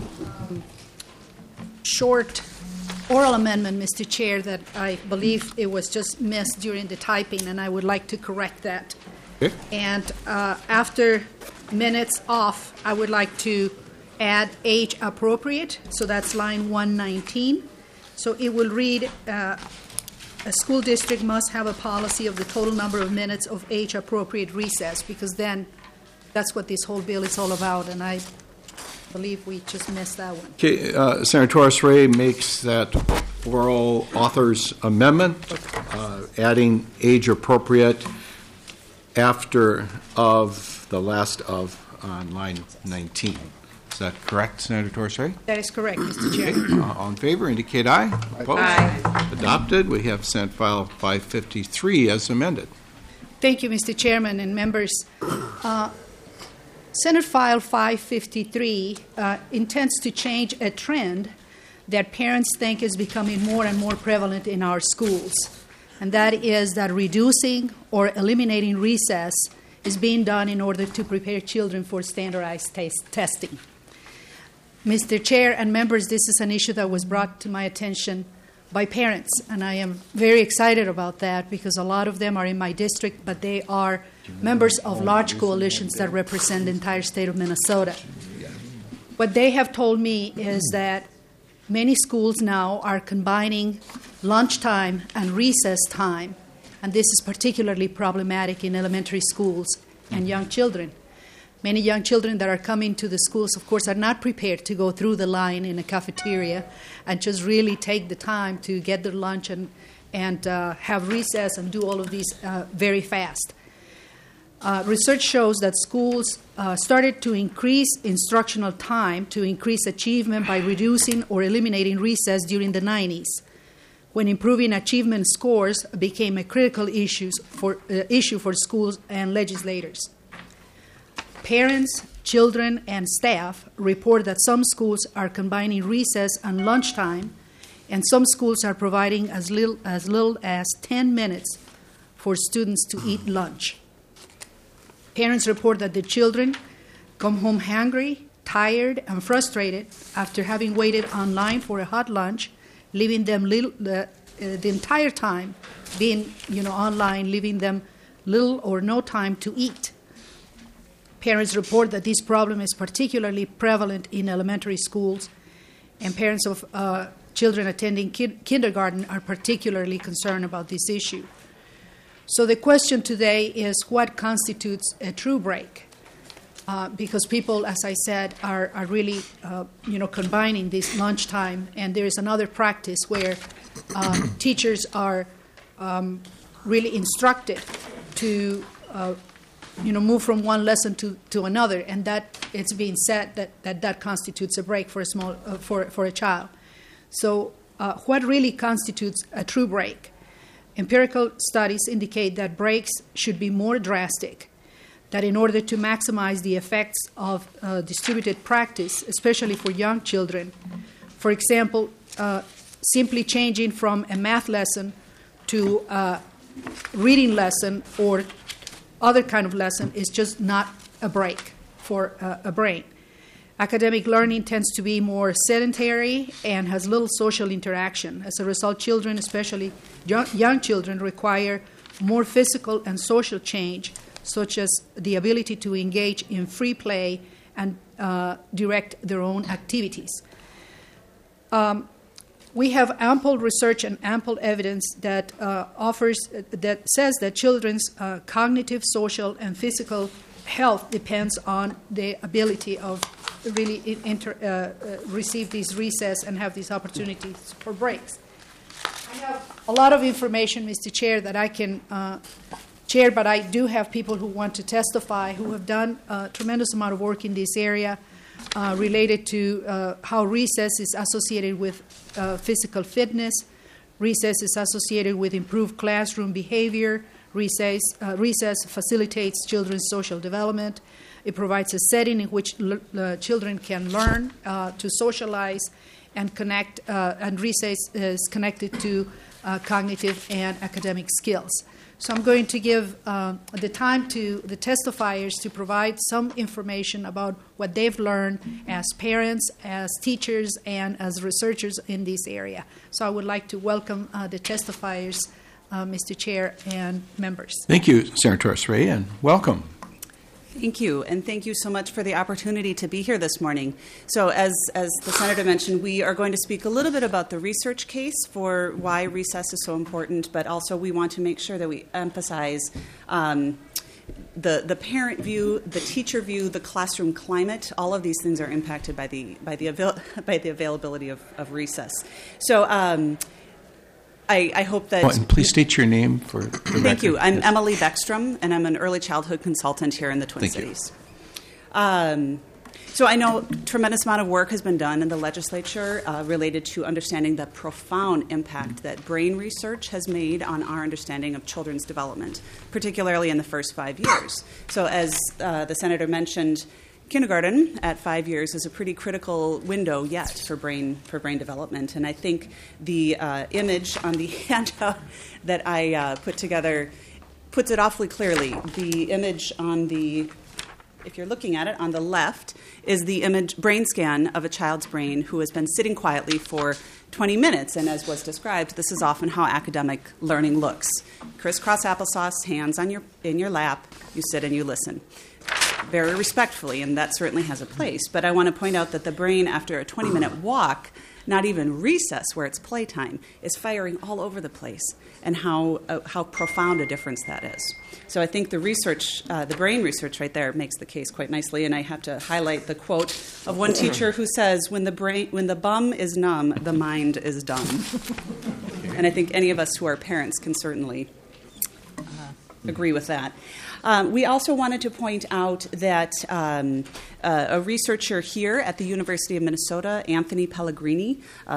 short oral amendment, Mr. Chair, that I believe it was just missed during the typing, and I would like to correct that. Okay. And after minutes off, I would like to add age appropriate, so that's line 119. So it will read, a school district must have a policy of the total number of minutes of age appropriate recess, because then that's what this whole bill is all about, and I believe we just missed that one. Okay, Senator Torres-Ray makes that oral author's amendment, adding age appropriate after of the last of on line 19. Is that correct, Senator Torres-Ray? That is correct, Mr. Chair. Okay. All in favor indicate aye. Opposed? Aye. Adopted. We have Senate File 553 as amended. Thank you, Mr. Chairman and members. Senate File 553 intends to change a trend that parents think is becoming more and more prevalent in our schools, and that is that reducing or eliminating recess is being done in order to prepare children for standardized testing. Mr. Chair and members, this is an issue that was brought to my attention by parents, and I am very excited about that because a lot of them are in my district, but they are members of large coalitions that represent the entire state of Minnesota. What they have told me is that many schools now are combining lunchtime and recess time, and this is particularly problematic in elementary schools and young children. Many young children that are coming to the schools, of course, are not prepared to go through the line in a cafeteria and just really take the time to get their lunch and have recess and do all of these very fast. Research shows that schools started to increase instructional time to increase achievement by reducing or eliminating recess during the 90s, when improving achievement scores became a critical issue for schools and legislators. Parents, children, and staff report that some schools are combining recess and lunchtime, and some schools are providing as little as 10 minutes for students to eat lunch. Parents report that the children come home hungry, tired, and frustrated after having waited online for a hot lunch, leaving them the entire time being online, leaving them little or no time to eat. Parents report that this problem is particularly prevalent in elementary schools, and parents of children attending kindergarten are particularly concerned about this issue. So the question today is what constitutes a true break? Because people, as I said, are really combining this lunchtime, and there is another practice where teachers are really instructed to move from one lesson to another, and that it's being said that constitutes a break for a small for a child. So, what really constitutes a true break? Empirical studies indicate that breaks should be more drastic. That in order to maximize the effects of distributed practice, especially for young children, for example, simply changing from a math lesson to a reading lesson or other kind of lesson is just not a break for a brain. Academic learning tends to be more sedentary and has little social interaction. As a result, children, especially young children, require more physical and social change, such as the ability to engage in free play and direct their own activities. We have ample research and ample evidence that says that children's cognitive, social, and physical health depends on the ability of really receive these recess and have these opportunities for breaks. I have a lot of information, Mr. Chair, that I can share, but I do have people who want to testify who have done a tremendous amount of work in this area related to how recess is associated with physical fitness. Recess is associated with improved classroom behavior. Recess facilitates children's social development. It provides a setting in which children can learn to socialize and connect, and recess is connected to cognitive and academic skills. So I'm going to give the time to the testifiers to provide some information about what they've learned as parents, as teachers, and as researchers in this area. So I would like to welcome the testifiers, Mr. Chair and members. Thank you, Senator Torres-Rey, and welcome. Thank you, and thank you so much for the opportunity to be here this morning. So as the Senator mentioned, we are going to speak a little bit about the research case for why recess is so important, but also we want to make sure that we emphasize the parent view, the teacher view, the classroom climate. All of these things are impacted by the availability of recess. So I hope that... and please state your name for the record. Thank you. I'm Emily Beckstrom, and I'm an early childhood consultant here in the Twin Cities. So I know a tremendous amount of work has been done in the legislature related to understanding the profound impact that brain research has made on our understanding of children's development, particularly in the first 5 years. So as the Senator mentioned, kindergarten at 5 years is a pretty critical window yet for brain development, and I think the image on the handout that I put together puts it awfully clearly. The image on the, if you're looking at it, on the left is the image brain scan of a child's brain who has been sitting quietly for 20 minutes, and as was described, this is often how academic learning looks. Crisscross applesauce, hands in your lap, you sit and you listen. Very respectfully, and that certainly has a place. But I want to point out that the brain, after a 20-minute walk, not even recess where it's playtime, is firing all over the place, and how profound a difference that is. So I think the research, the brain research right there makes the case quite nicely, and I have to highlight the quote of one teacher who says, when the bum is numb, the mind is dumb. And I think any of us who are parents can certainly agree with that. We also wanted to point out that a researcher here at the University of Minnesota, Anthony Pellegrini,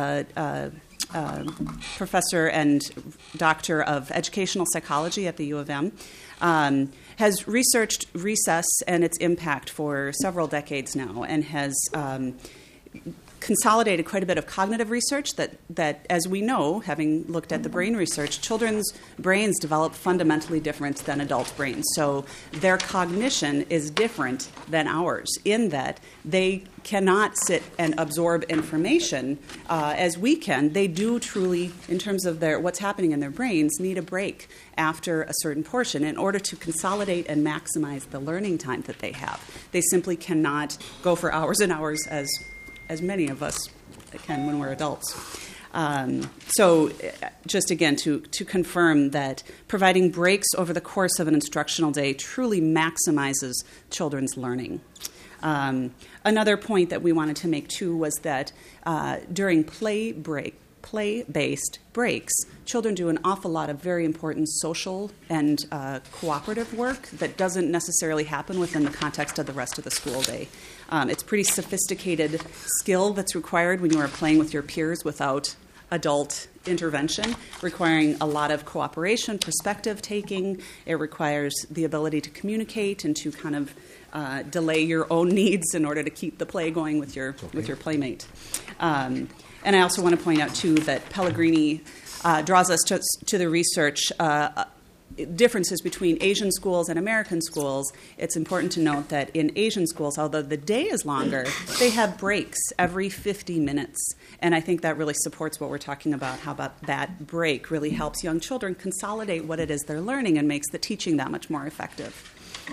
professor and doctor of educational psychology at the U of M, has researched recess and its impact for several decades now, and has consolidated quite a bit of cognitive research that, as we know, having looked at the brain research, children's brains develop fundamentally different than adult brains. So their cognition is different than ours in that they cannot sit and absorb information as we can. They do truly, in terms of what's happening in their brains, need a break after a certain portion in order to consolidate and maximize the learning time that they have. They simply cannot go for hours and hours as many of us can when we're adults. So just again, to confirm that providing breaks over the course of an instructional day truly maximizes children's learning. Another point that we wanted to make, too, was that during play play-based breaks, children do an awful lot of very important social and cooperative work that doesn't necessarily happen within the context of the rest of the school day. It's pretty sophisticated skill that's required when you are playing with your peers without adult intervention, requiring a lot of cooperation, perspective taking. It requires the ability to communicate and to kind of delay your own needs in order to keep the play going with your playmate. And I also want to point out too that Pellegrini draws us to the research differences between Asian schools and American schools. It's important to note that in Asian schools, although the day is longer, they have breaks every 50 minutes. And I think that really supports what we're talking about, how about that break really helps young children consolidate what it is they're learning and makes the teaching that much more effective.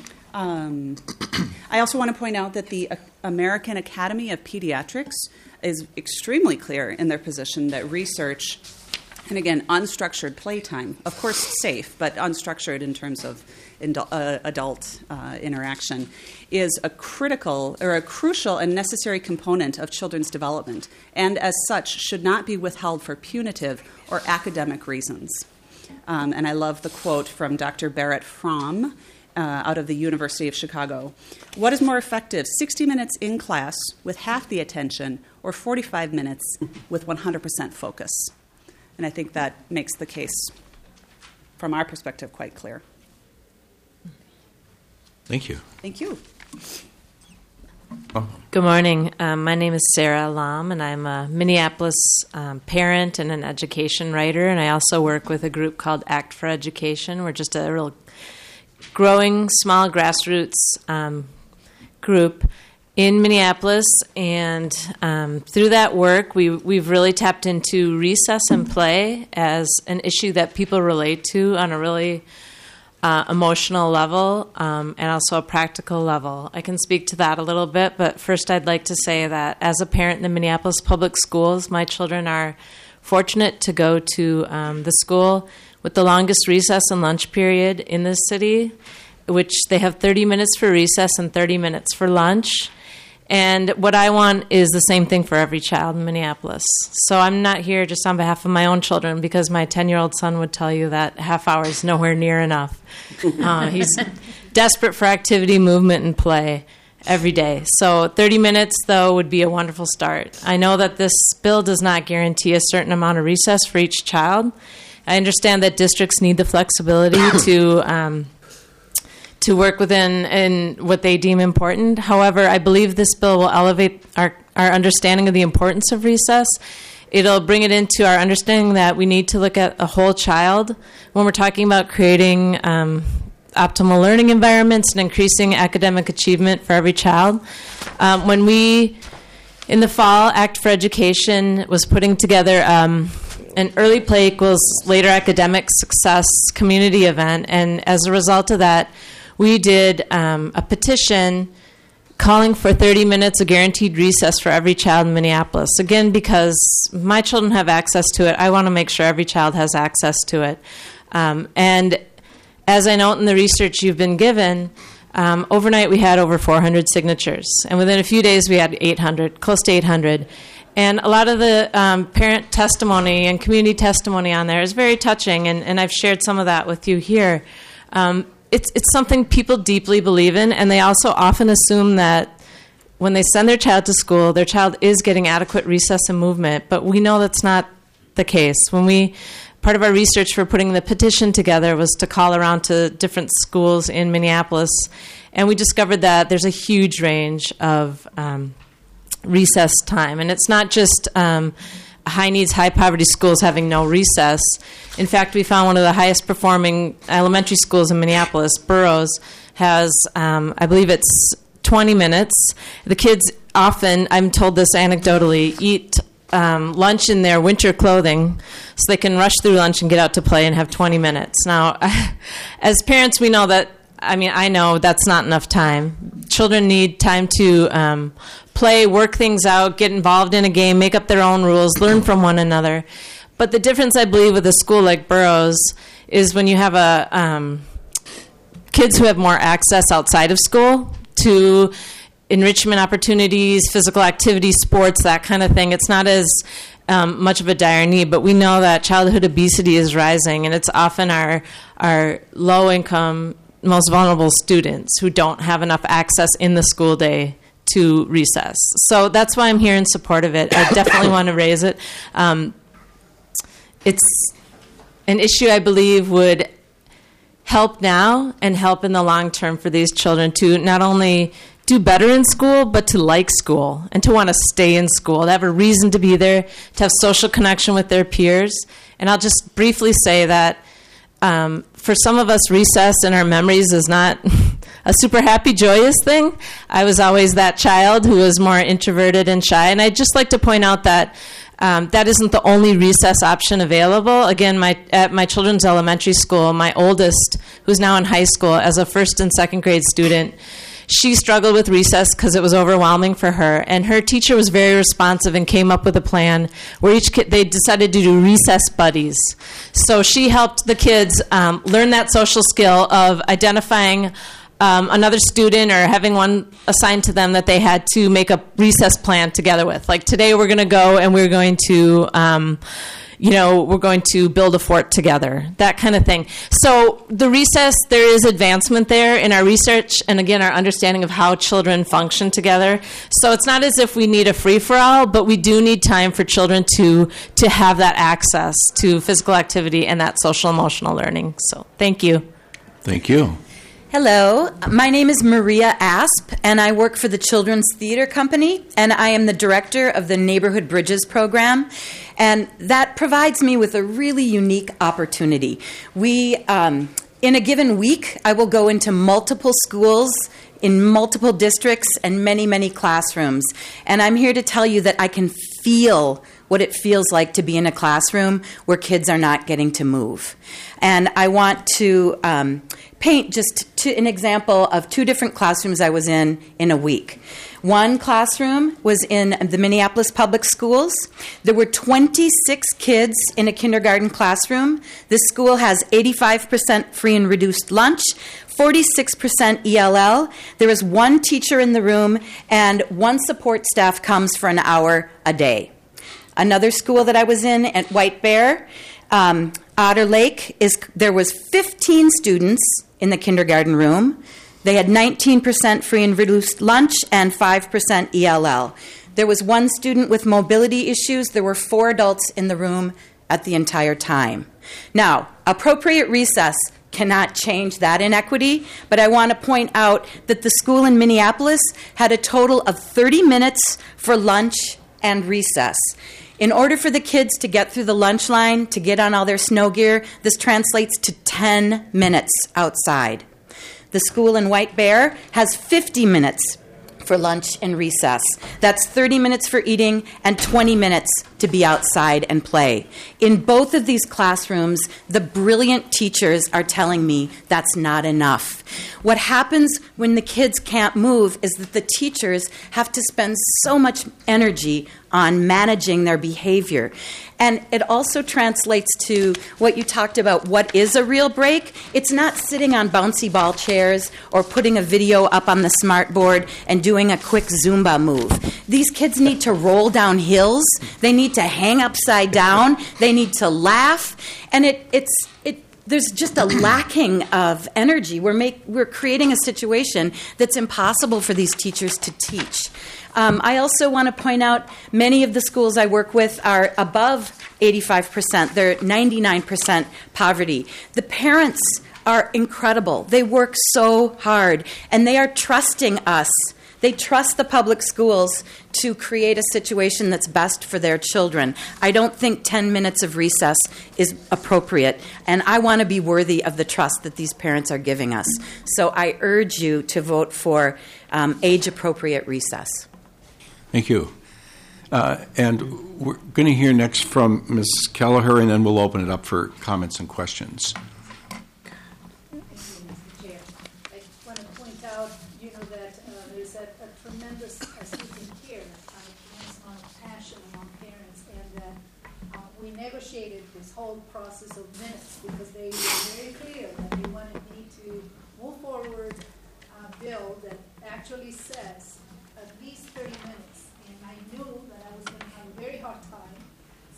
I also want to point out that the American Academy of Pediatrics is extremely clear in their position that research, and again, unstructured playtime, of course safe, but unstructured in terms of adult interaction, is a critical or a crucial and necessary component of children's development, and as such should not be withheld for punitive or academic reasons. And I love the quote from Dr. Barrett Fromm out of the University of Chicago. What is more effective, 60 minutes in class with half the attention or 45 minutes with 100% focus? And I think that makes the case, from our perspective, quite clear. Thank you. Thank you. Good morning. My name is Sarah Lam, and I'm a Minneapolis parent and an education writer, and I also work with a group called Act for Education. We're just a real growing, small grassroots group in Minneapolis, and through that work, we've really tapped into recess and play as an issue that people relate to on a really emotional level and also a practical level. I can speak to that a little bit, but first I'd like to say that as a parent in the Minneapolis Public Schools, my children are fortunate to go to the school with the longest recess and lunch period in this city, which they have 30 minutes for recess and 30 minutes for lunch. And what I want is the same thing for every child in Minneapolis. So I'm not here just on behalf of my own children, because my 10-year-old son would tell you that half hour is nowhere near enough. He's desperate for activity, movement, and play every day. So 30 minutes, though, would be a wonderful start. I know that this bill does not guarantee a certain amount of recess for each child. I understand that districts need the flexibility to work within in what they deem important. However, I believe this bill will elevate our understanding of the importance of recess. It'll bring it into our understanding that we need to look at a whole child when we're talking about creating optimal learning environments and increasing academic achievement for every child. When we, in the fall, Act for Education was putting together an early play equals later academic success community event, and as a result of that, we did a petition calling for 30 minutes of guaranteed recess for every child in Minneapolis. Again, because my children have access to it, I want to make sure every child has access to it. And as I note in the research you've been given, overnight we had over 400 signatures, and within a few days we had 800, close to 800. And a lot of the parent testimony and community testimony on there is very touching, and I've shared some of that with you here. It's something people deeply believe in, and they also often assume that when they send their child to school, their child is getting adequate recess and movement, but we know that's not the case. Part of our research for putting the petition together was to call around to different schools in Minneapolis, and we discovered that there's a huge range of recess time, and it's not just high needs, high poverty schools having no recess. In fact, we found one of the highest performing elementary schools in Minneapolis, Burroughs, has, I believe it's 20 minutes. The kids often, I'm told this anecdotally, eat lunch in their winter clothing so they can rush through lunch and get out to play and have 20 minutes. Now, as parents, we know that, I know that's not enough time. Children need time to play, work things out, get involved in a game, make up their own rules, learn from one another. But the difference, I believe, with a school like Burroughs is when you have kids who have more access outside of school to enrichment opportunities, physical activity, sports, that kind of thing. It's not as much of a dire need, but we know that childhood obesity is rising, and it's often our low-income, most vulnerable students who don't have enough access in the school day to recess. So that's why I'm here in support of it. I definitely want to raise it. It's an issue I believe would help now and help in the long term for these children to not only do better in school, but to like school and to want to stay in school, to have a reason to be there, to have social connection with their peers. And I'll just briefly say that for some of us, recess in our memories is not a super happy, joyous thing. I was always that child who was more introverted and shy. And I'd just like to point out that that isn't the only recess option available. Again, at my children's elementary school, my oldest, who's now in high school, as a first and second grade student, she struggled with recess because it was overwhelming for her. And her teacher was very responsive and came up with a plan where each kid, they decided to do recess buddies. So she helped the kids learn that social skill of identifying another student or having one assigned to them that they had to make a recess plan together with. Like, today we're going to go and we're going to, we're going to build a fort together, that kind of thing. So the recess, there is advancement there in our research and, again, our understanding of how children function together. So it's not as if we need a free-for-all, but we do need time for children to have that access to physical activity and that social-emotional learning. So thank you. Thank you. Hello, my name is Maria Asp, and I work for the Children's Theater Company, and I am the director of the Neighborhood Bridges program, and that provides me with a really unique opportunity. We, in a given week, I will go into multiple schools in multiple districts and many, many classrooms, and I'm here to tell you that I can feel what it feels like to be in a classroom where kids are not getting to move. And I want to paint just an example of two different classrooms I was in a week. One classroom was in the Minneapolis Public Schools. There were 26 kids in a kindergarten classroom. This school has 85% free and reduced lunch, 46% ELL. There is one teacher in the room, and one support staff comes for an hour a day. Another school that I was in at White Bear, Otter Lake, there was 15 students in the kindergarten room. They had 19% free and reduced lunch and 5% ELL. There was one student with mobility issues. There were 4 adults in the room at the entire time. Now, appropriate recess cannot change that inequity, but I want to point out that the school in Minneapolis had a total of 30 minutes for lunch and recess. In order for the kids to get through the lunch line, to get on all their snow gear, this translates to 10 minutes outside. The school in White Bear has 50 minutes for lunch and recess. That's 30 minutes for eating and 20 minutes to be outside and play. In both of these classrooms, the brilliant teachers are telling me that's not enough. What happens when the kids can't move is that the teachers have to spend so much energy on managing their behavior. And it also translates to what you talked about, what is a real break? It's not sitting on bouncy ball chairs or putting a video up on the smart board and doing a quick Zumba move. These kids need to roll down hills. They need to hang upside down. They need to laugh. And there's just a lacking of energy. We're creating a situation that's impossible for these teachers to teach. I also want to point out many of the schools I work with are above 85%. They're 99% poverty. The parents are incredible. They work so hard, and they are trusting us. They trust the public schools to create a situation that's best for their children. I don't think 10 minutes of recess is appropriate, and I want to be worthy of the trust that these parents are giving us. So I urge you to vote for age-appropriate recess. Thank you. And we're going to hear next from Ms. Kelleher, and then we'll open it up for comments and questions. Negotiated this whole process of minutes because they were very clear that they wanted me to move forward a bill that actually says at least 30 minutes. And I knew that I was going to have a very hard time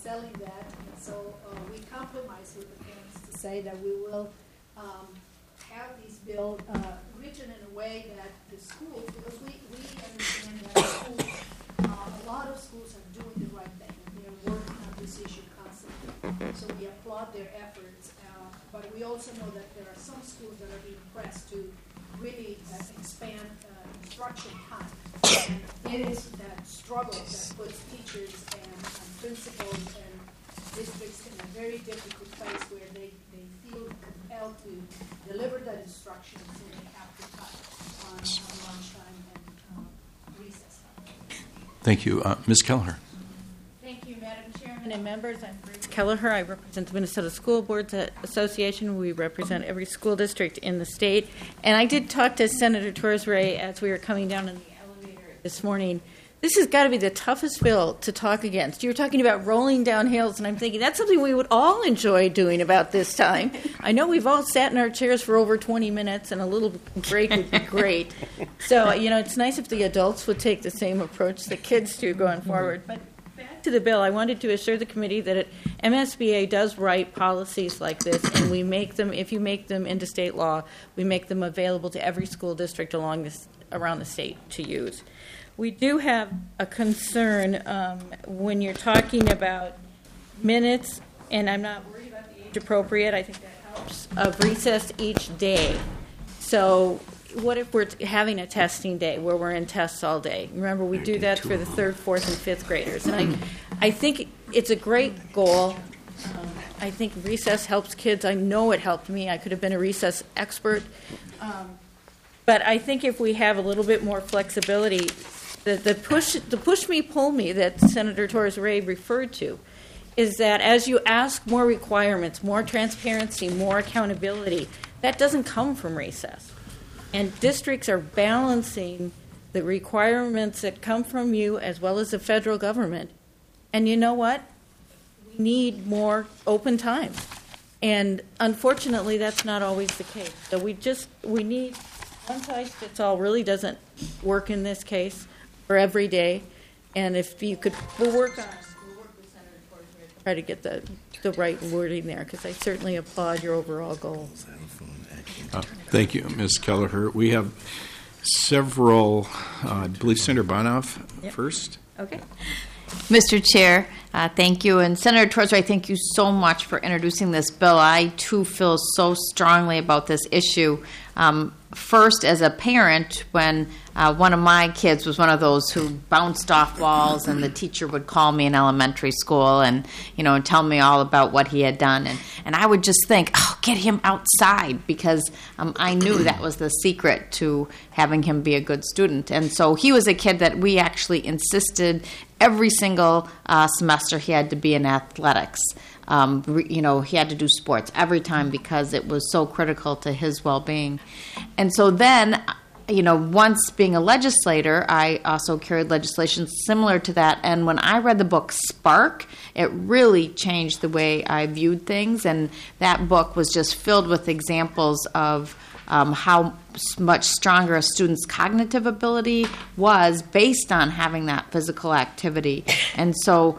selling that, and so we compromised with the parents to say that we will have this bill written in a way that the schools, because we understand that schools, a lot of schools are doing the right thing, and they're working on this issue constantly. So we applaud their efforts, but we also know that there are some schools that are being pressed to really expand instruction time. And it is that struggle that puts teachers and principals and districts in a very difficult place where they feel compelled to deliver that instruction, so they have to cut on lunchtime and recess time. Thank you. Ms. Kelleher. Thank you, Madam Chairman and members. I'm Grace Kelleher. I represent the Minnesota School Boards Association. We represent every school district in the state. And I did talk to Senator Torres-Ray as we were coming down in the elevator this morning. This has got to be the toughest bill to talk against. You were talking about rolling down hills, and I'm thinking that's something we would all enjoy doing about this time. I know we've all sat in our chairs for over 20 minutes, and a little break would be great. So, it's nice if the adults would take the same approach the kids do going forward. But back to the bill, I wanted to assure the committee that MSBA does write policies like this, and we make them, if you make them into state law, we make them available to every school district around the state to use. We do have a concern when you're talking about minutes, and I'm not worried about the age appropriate. I think that helps, of recess each day. So what if we're having a testing day where we're in tests all day? Remember, we do that for the 3rd, 4th, and 5th graders. And I think it's a great goal. I think recess helps kids. I know it helped me. I could have been a recess expert. But I think if we have a little bit more flexibility, the push me, pull me that Senator Torres-Ray referred to is that as you ask more requirements, more transparency, more accountability, that doesn't come from recess. And districts are balancing the requirements that come from you as well as the federal government. And you know what? We need more open time. And unfortunately, that's not always the case. So we need one size fits all really doesn't work in this case for every day. And if you could, we'll work with Senator Torres to try to get the right wording there, because I certainly applaud your overall goal. Thank you, Ms. Kelleher. We have several, I believe Senator Bonoff first. Okay. Mr. Chair, thank you. And Senator Torres-Ray, thank you so much for introducing this bill. I, too, feel so strongly about this issue. First, as a parent, when one of my kids was one of those who bounced off walls, and the teacher would call me in elementary school and, and tell me all about what he had done. And I would just think, get him outside, because I knew that was the secret to having him be a good student. And so he was a kid that we actually insisted every single semester he had to be in athletics. He had to do sports every time because it was so critical to his well-being. And so then, once being a legislator, I also carried legislation similar to that. And when I read the book Spark, it really changed the way I viewed things. And that book was just filled with examples of how much stronger a student's cognitive ability was based on having that physical activity. And so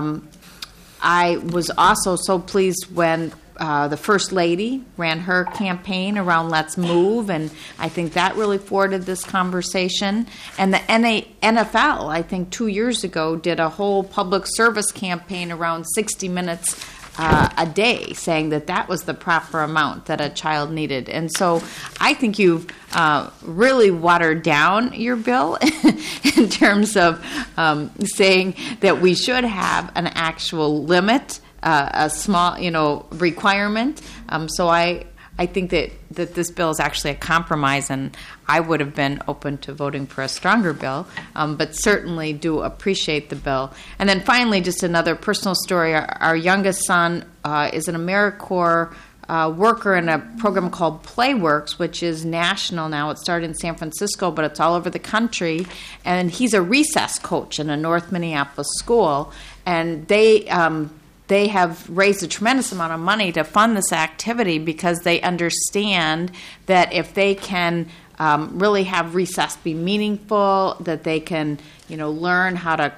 I was also so pleased when the First Lady ran her campaign around Let's Move, and I think that really forwarded this conversation. And the NFL, I think 2 years ago, did a whole public service campaign around 60 minutes a day, saying that was the proper amount that a child needed. And so I think you've really watered down your bill in terms of saying that we should have an actual limit, a small, requirement. So I think that this bill is actually a compromise, and I would have been open to voting for a stronger bill, but certainly do appreciate the bill. And then finally, just another personal story. Our youngest son is an AmeriCorps worker in a program called PlayWorks, which is national now. It started in San Francisco, but it's all over the country. And he's a recess coach in a North Minneapolis school, and they have raised a tremendous amount of money to fund this activity because they understand that if they can really have recess be meaningful, that they can, learn how to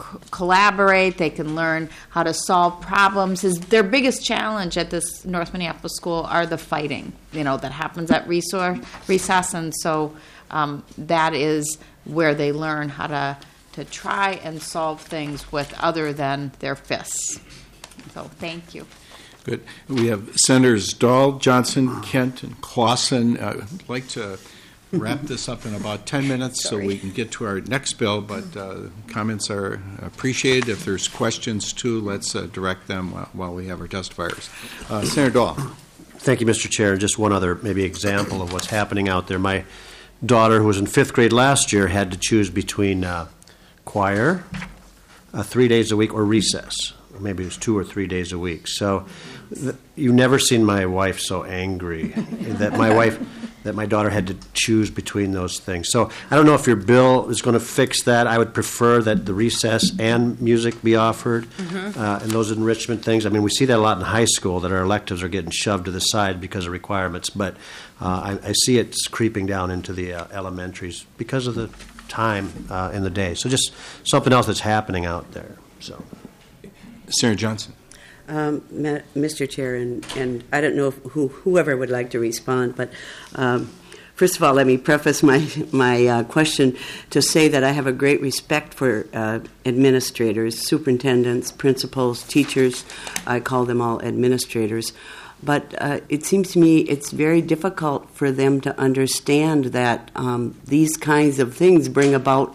collaborate. They can learn how to solve problems. Their biggest challenge at this North Minneapolis school are the fighting, that happens at recess, and so that is where they learn how to try and solve things with other than their fists. So thank you. Good. We have Senators Dahl, Johnson, Kent, and Clausen. I'd like to wrap this up in about 10 minutes so we can get to our next bill, but comments are appreciated. If there's questions, too, let's direct them while we have our testifiers. Senator Dahl. Thank you, Mr. Chair. Just one other maybe example of what's happening out there. My daughter, who was in 5th grade last year, had to choose between choir 3 days a week or recess. Maybe it was 2 or 3 days a week. So you've never seen my wife so angry that my daughter had to choose between those things. So I don't know if your bill is going to fix that. I would prefer that the recess and music be offered, and those enrichment things. I mean, we see that a lot in high school, that our electives are getting shoved to the side because of requirements. But I see it's creeping down into the elementaries because of the time in the day. So just something else that's happening out there. So, Senator Johnson. Mr. Chair, and I don't know if whoever would like to respond, but first of all, let me preface my question to say that I have a great respect for administrators, superintendents, principals, teachers. I call them all administrators. But it seems to me it's very difficult for them to understand that these kinds of things bring about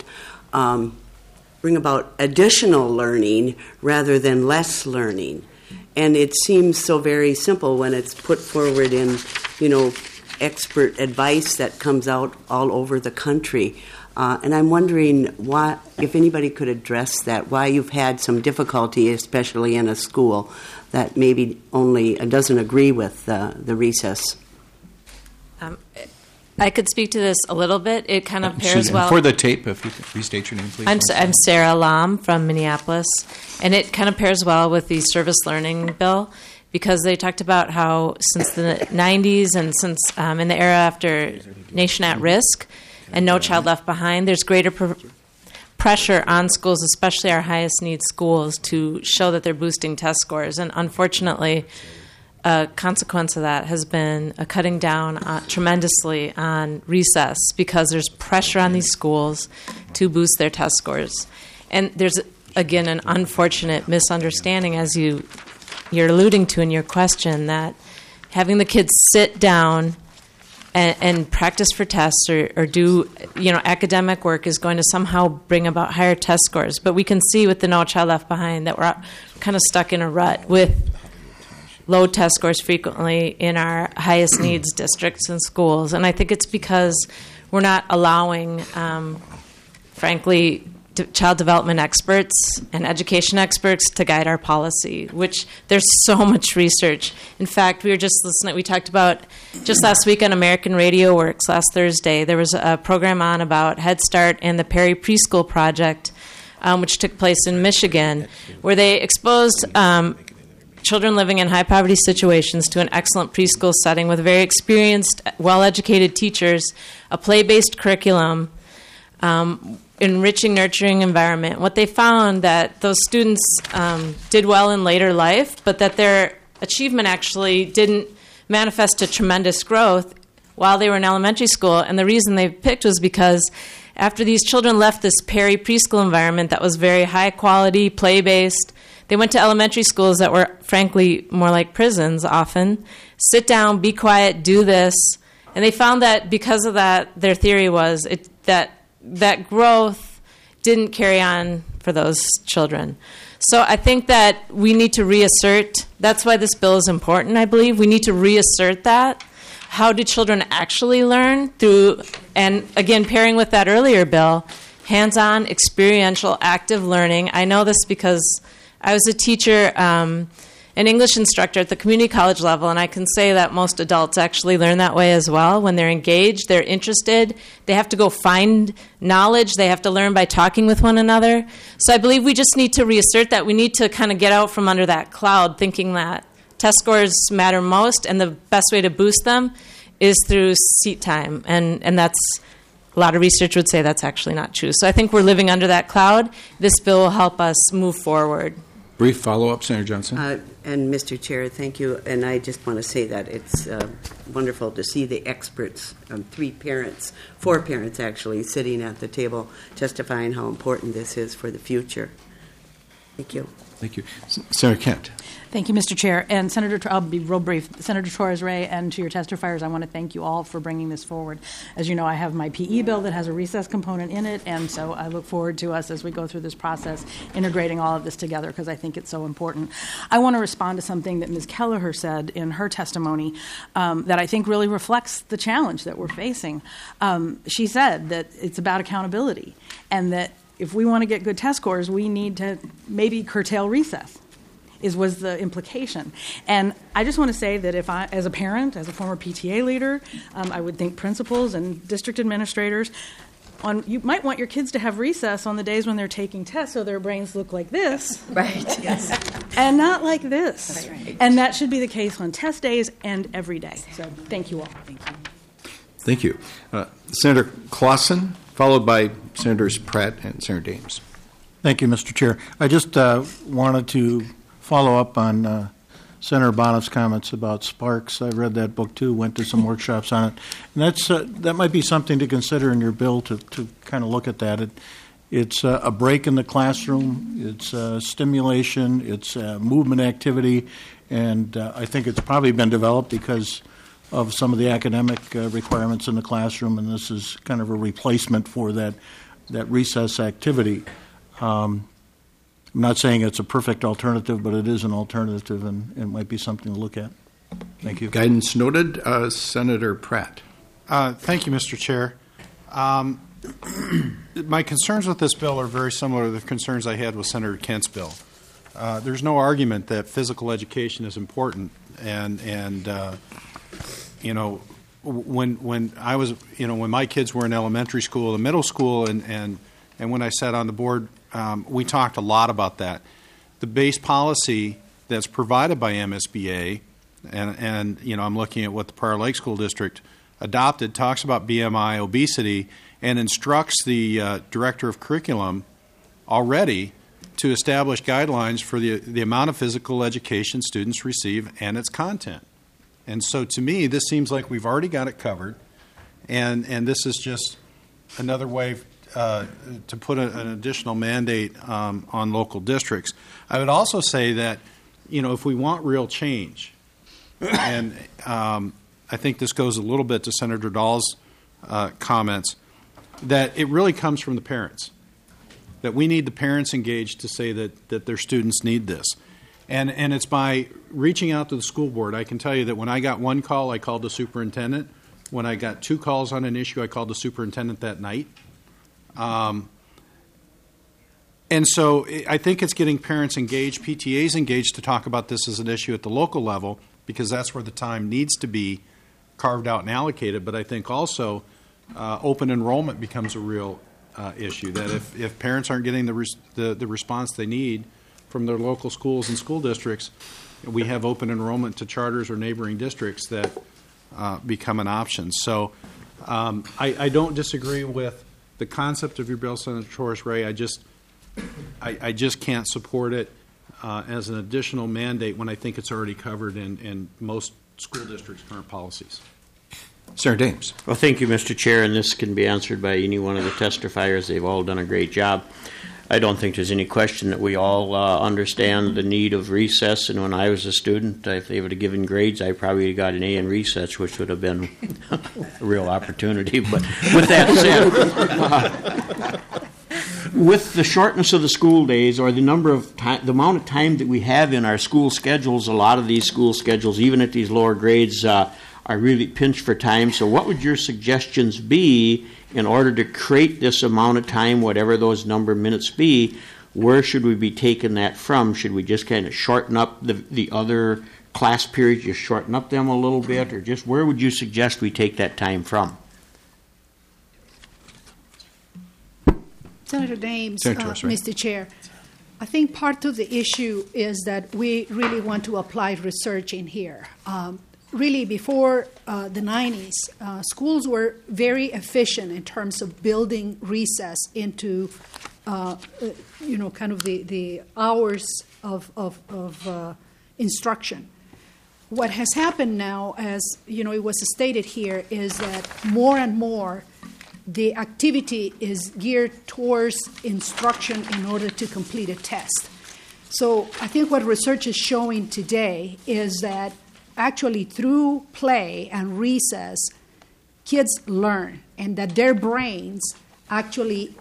additional learning rather than less learning. And it seems so very simple when it's put forward in, expert advice that comes out all over the country. And I'm wondering why, if anybody could address that, why you've had some difficulty, especially in a school that maybe only doesn't agree with the recess. I could speak to this a little bit. It kind of pairs well. For the tape, if you could restate your name, please. I'm Sarah Lam from Minneapolis, and it kind of pairs well with the service learning bill because they talked about how since the 90s and since in the era after Nation at Risk and No Child Left Behind, there's greater pressure on schools, especially our highest needs schools, to show that they're boosting test scores. And unfortunately, a consequence of that has been a cutting down tremendously on recess because there's pressure on these schools to boost their test scores. And there's, again, an unfortunate misunderstanding, as you're alluding to in your question, that having the kids sit down and practice for tests or do academic work is going to somehow bring about higher test scores. But we can see with the No Child Left Behind that we're kind of stuck in a rut with low test scores frequently in our highest needs districts and schools. And I think it's because we're not allowing, frankly, child development experts and education experts to guide our policy, which there's so much research. In fact, we talked about just last week on American Radio Works last Thursday, there was a program on about Head Start and the Perry Preschool Project, which took place in Michigan, where they exposed children living in high poverty situations to an excellent preschool setting with very experienced, well-educated teachers, a play-based curriculum, enriching, nurturing environment. What they found that those students did well in later life, but that their achievement actually didn't manifest to tremendous growth while they were in elementary school. And the reason they picked was because after these children left this Perry preschool environment that was very high quality, play-based, they went to elementary schools that were, frankly, more like prisons often. Sit down, be quiet, do this. And they found that because of that, their theory was that growth didn't carry on for those children. So I think that we need to reassert, that's why this bill is important, I believe. We need to reassert that. How do children actually learn? Through, and again, pairing with that earlier bill, hands-on, experiential, active learning. I know this because I was a teacher, an English instructor at the community college level, and I can say that most adults actually learn that way as well. When they're engaged, they're interested, they have to go find knowledge, they have to learn by talking with one another. So I believe we just need to reassert that. We need to kind of get out from under that cloud thinking that test scores matter most, and the best way to boost them is through seat time, and that's A lot of research would say that's actually not true. So I think we're living under that cloud. This bill will help us move forward. Brief follow-up, Senator Johnson. And Mr. Chair, thank you. And I just want to say that it's wonderful to see the experts, 4 parents actually, sitting at the table testifying how important this is for the future. Thank you. Thank you. Senator Kent. Thank you, Mr. Chair. And Senator, I'll be real brief. Senator Torres-Ray, and to your testifiers, I want to thank you all for bringing this forward. As you know, I have my PE bill that has a recess component in it, and so I look forward to us as we go through this process integrating all of this together because I think it's so important. I want to respond to something that Ms. Kelleher said in her testimony that I think really reflects the challenge that we're facing. She said that it's about accountability and that if we want to get good test scores, we need to maybe curtail recess. Was the implication. And I just want to say that if I, as a parent, as a former PTA leader, I would think principals and district administrators, you might want your kids to have recess on the days when they're taking tests so their brains look like this. Right. Yes. And not like this. Right. And that should be the case on test days and every day. So thank you all. Thank you. Senator Clausen, followed by Senators Pratt and Senator Dames. Thank you, Mr. Chair. I just wanted to follow up on Senator Bonnett's comments about Sparks. I read that book too, went to some workshops on it. And that might be something to consider in your bill to kind of look at that. It's a break in the classroom, it's stimulation, it's movement activity, and I think it's probably been developed because of some of the academic requirements in the classroom, and this is kind of a replacement for that recess activity. I'm not saying it's a perfect alternative, but it is an alternative, and it might be something to look at. Thank you. Guidance noted. Senator Pratt. Thank you, Mr. Chair. My concerns with this bill are very similar to the concerns I had with Senator Kent's bill. There's no argument that physical education is important, and when I was, when my kids were in elementary school and middle school, and when I sat on the board, we talked a lot about that. The base policy that's provided by MSBA, and I'm looking at what the Prior Lake School District adopted, talks about BMI, obesity, and instructs the director of curriculum already to establish guidelines for the amount of physical education students receive and its content. And so to me, this seems like we've already got it covered, and this is just another way to put an additional mandate on local districts. I would also say that, if we want real change, and I think this goes a little bit to Senator Dahl's comments, that it really comes from the parents, that we need the parents engaged to say that their students need this. And it's by reaching out to the school board. I can tell you that when I got one call, I called the superintendent. When I got 2 calls on an issue, I called the superintendent that night. And so I think it's getting parents engaged, PTAs engaged to talk about this as an issue at the local level, because that's where the time needs to be carved out and allocated. But I think also open enrollment becomes a real issue, that if parents aren't getting the response they need from their local schools and school districts, we have open enrollment to charters or neighboring districts that become an option. So I don't disagree with the concept of your bill, Senator Torres-Ray. I just can't support it as an additional mandate when I think it's already covered in most school districts' current policies. Senator Dames. Well, thank you, Mr. Chair, and this can be answered by any one of the testifiers. They've all done a great job. I don't think there's any question that we all understand the need of recess, and when I was a student, if they would have given grades, I probably got an A in recess, which would have been a real opportunity. But with that said, with the shortness of the school days, or the amount of time that we have in our school schedules, a lot of these school schedules, even at these lower grades, are really pinched for time. So what would your suggestions be in order to create this amount of time, whatever those number of minutes be? Where should we be taking that from? Should we just kind of shorten up the other class periods, just shorten up them a little bit, or just where would you suggest we take that time from? Senator Dames, Mr. Chair, I think part of the issue is that we really want to apply research in here. really before the 90s, schools were very efficient in terms of building recess into, kind of the hours of instruction. What has happened now, as it was stated here, is that more and more the activity is geared towards instruction in order to complete a test. So I think what research is showing today is that actually through play and recess, kids learn, and that their brains actually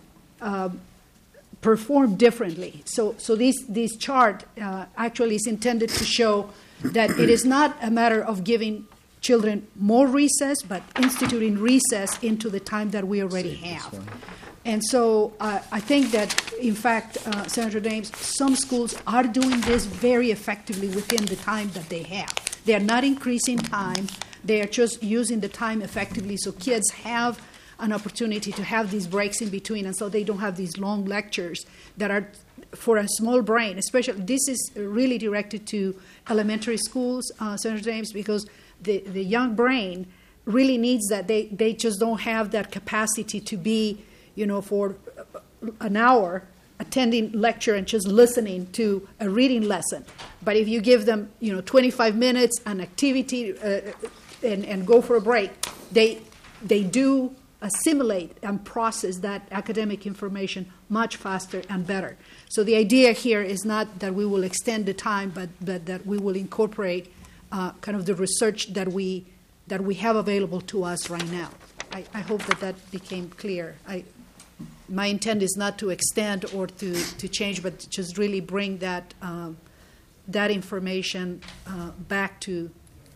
perform differently. So this chart actually is intended to show that it is not a matter of giving children more recess, but instituting recess into the time that we already have. And so I think that, in fact, Senator Dames, some schools are doing this very effectively within the time that they have. They are not increasing time. They are just using the time effectively, so kids have an opportunity to have these breaks in between, and so they don't have these long lectures that are, for a small brain, especially, this is really directed to elementary schools, Senator Dames, because the young brain really needs that. They just don't have that capacity to be, for an hour attending lecture and just listening to a reading lesson. But if you give them, 25 minutes, an activity, and go for a break, they do assimilate and process that academic information much faster and better. So the idea here is not that we will extend the time, but that we will incorporate kind of the research that we have available to us right now. I hope that became clear. My intent is not to extend or to change, but to just really bring that information back to.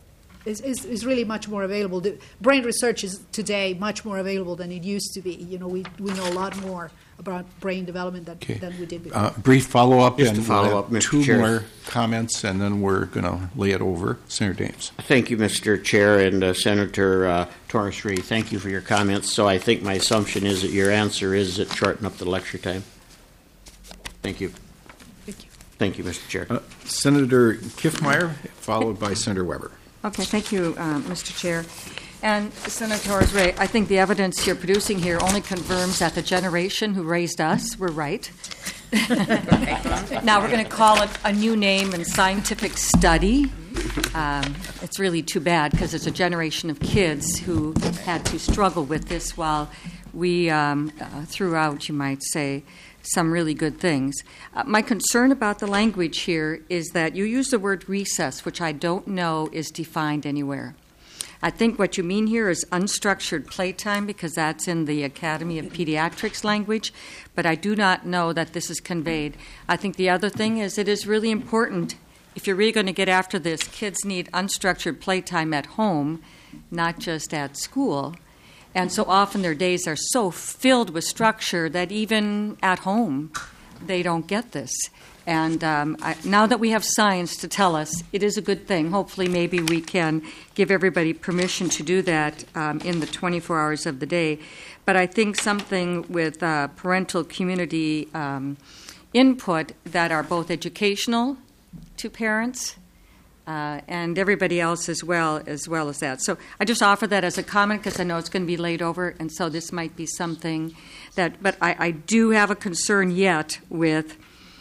Is really much more available. The brain research is today much more available than it used to be. We know a lot more about brain development than we did before. Brief follow-up. Just to follow up, Mr. Two Chair. more comments, and then we're going to lay it over. Senator Dames. Thank you, Mr. Chair, and Senator Torres-Ray, thank you for your comments. So I think my assumption is that your answer is that shorten up the lecture time. Thank you. Thank you. Thank you, Mr. Chair. Senator Kiffmeyer, followed by Senator Weber. Okay, thank you, Mr. Chair. And Senator Torres-Ray, I think the evidence you're producing here only confirms that the generation who raised us were right. Now we're going to call it a new name and scientific study. It's really too bad because it's a generation of kids who had to struggle with this while we threw out, you might say, some really good things. My concern about the language here is that you use the word recess, which I don't know is defined anywhere. I think what you mean here is unstructured playtime because that's in the Academy of Pediatrics language, but I do not know that this is conveyed. I think the other thing is it is really important, if you're really going to get after this, kids need unstructured playtime at home, not just at school. And so often their days are so filled with structure that even at home they don't get this. And now that we have science to tell us, it is a good thing. Hopefully maybe we can give everybody permission to do that in the 24 hours of the day. But I think something with parental community input that are both educational to parents and everybody else as well as that. So I just offer that as a comment because I know it's going to be laid over, and so this might be something that, but I do have a concern yet with,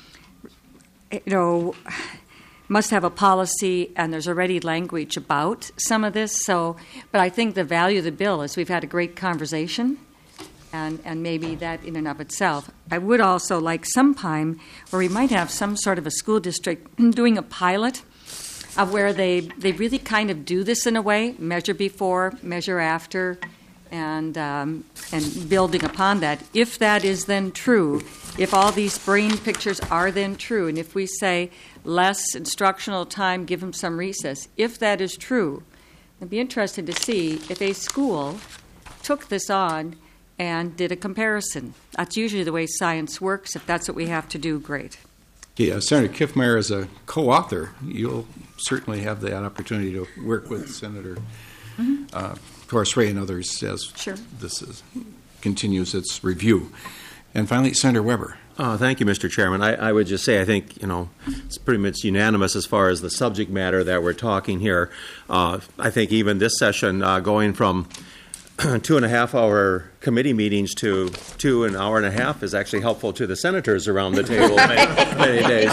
must have a policy, and there's already language about some of this. So, but I think the value of the bill is we've had a great conversation, and maybe that in and of itself. I would also like some time where we might have some sort of a school district doing a pilot of where they really kind of do this in a way, measure before, measure after, and building upon that. If that is then true, if all these brain pictures are then true, and if we say less instructional time, give them some recess, if that is true, I'd be interested to see if a school took this on and did a comparison. That's usually the way science works. If that's what we have to do, great. Yeah, Senator Kiffmeyer, as a co-author, you'll certainly have that opportunity to work with Senator Torres-Ray and others as this continues its review. And finally, Senator Weber. Thank you, Mr. Chairman. I would just say I think, it's pretty much unanimous as far as the subject matter that we're talking here. I think even this session, going from 2.5-hour committee meetings to 1 hour and a half is actually helpful to the senators around the table many days.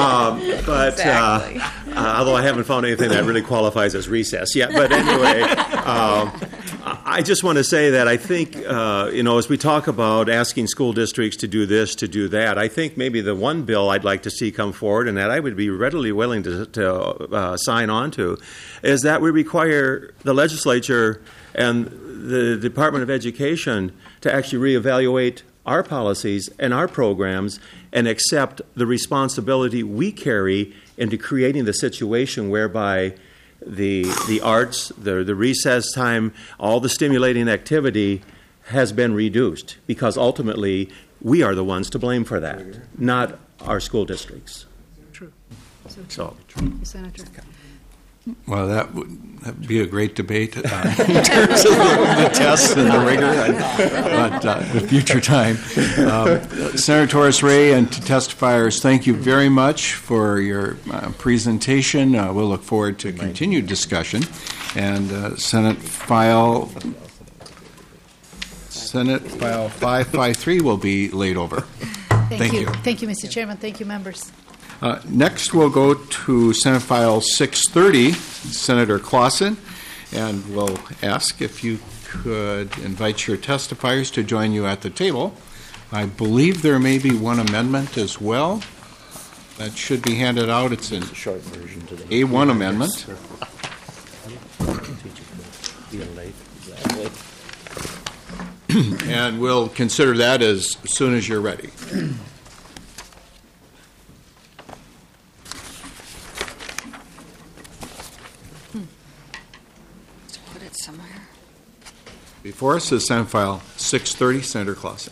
Although I haven't found anything that really qualifies as recess yet. But anyway, I just want to say that I think, as we talk about asking school districts to do this, to do that, I think maybe the one bill I'd like to see come forward and that I would be readily willing to sign on to is that we require the legislature and the Department of Education to actually reevaluate our policies and our programs and accept the responsibility we carry into creating the situation whereby the arts, the recess time, all the stimulating activity has been reduced, because ultimately we are the ones to blame for that, not our school districts. True. So. Senator. Well, that would be a great debate in terms of the tests and the rigor, but at future time. Senator Torres-Ray and to testifiers, thank you very much for your presentation. We'll look forward to continued discussion. And Senate File 553 will be laid over. Thank you. Thank you, Mr. Chairman. Thank you, members. Next, we'll go to Senate File 630, Senator Clausen, and we'll ask if you could invite your testifiers to join you at the table. I believe there may be one amendment as well that should be handed out. It's a short version to the A1 amendment. And we'll consider that as soon as you're ready. Somewhere. Before us is Senate File 630, Senator Clausen.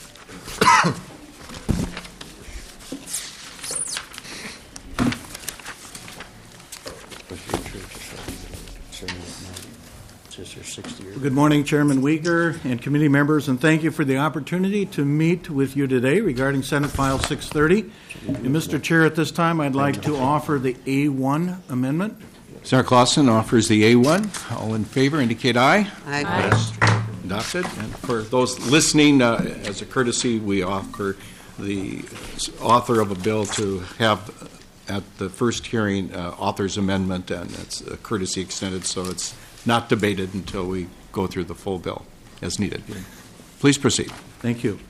Good morning, Chairman Uyghur and committee members, and thank you for the opportunity to meet with you today regarding Senate File 630. And Mr. Chair, at this time, I'd like to offer the A1 amendment. Senator Clausen offers the A1. All in favor indicate aye. Aye. Adopted. And for those listening, as a courtesy, we offer the author of a bill to have at the first hearing author's amendment, and it's a courtesy extended, so it's not debated until we go through the full bill as needed. Please proceed. Thank you.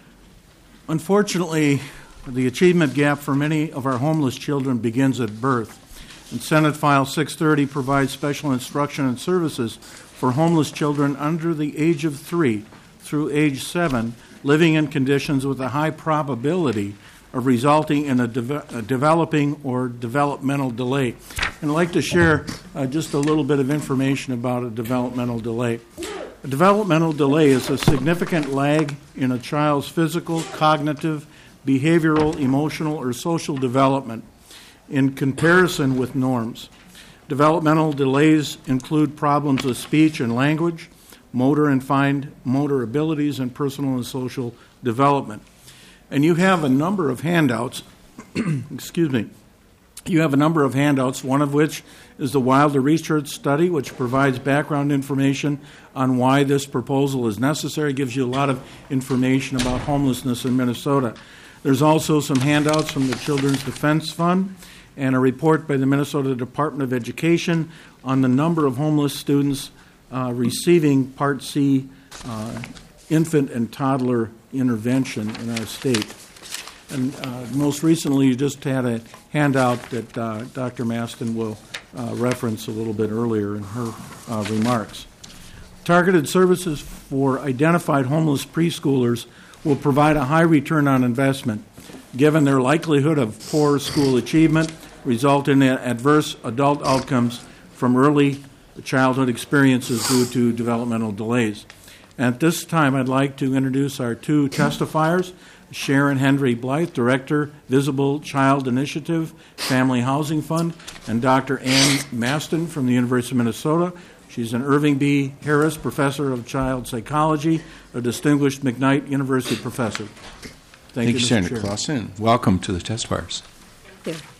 Unfortunately, the achievement gap for many of our homeless children begins at birth. And Senate File 630 provides special instruction and services for homeless children under the age of 3 through age 7 living in conditions with a high probability of resulting in a developing or developmental delay. And I'd like to share just a little bit of information about a developmental delay. A developmental delay is a significant lag in a child's physical, cognitive, behavioral, emotional, or social development in comparison with norms. Developmental delays include problems with speech and language, motor and fine motor abilities, and personal and social development. And you have a number of handouts, excuse me, you have a number of handouts, one of which is the Wilder Research Study, which provides background information on why this proposal is necessary, gives you a lot of information about homelessness in Minnesota. There's also some handouts from the Children's Defense Fund and a report by the Minnesota Department of Education on the number of homeless students receiving Part C infant and toddler intervention in our state. And most recently, you just had a handout that Dr. Maston will reference a little bit earlier in her remarks. Targeted services for identified homeless preschoolers will provide a high return on investment, given their likelihood of poor school achievement, resulting in adverse adult outcomes from early childhood experiences due to developmental delays. At this time, I'd like to introduce our two testifiers, Sharon Henry Blythe, Director, Visible Child Initiative, Family Housing Fund, and Dr. Ann Maston from the University of Minnesota. She's an Irving B. Harris Professor of Child Psychology, a distinguished McKnight University professor. Thank you, Mr. Senator Chair. Clausen. Welcome to the testifiers. Thank you.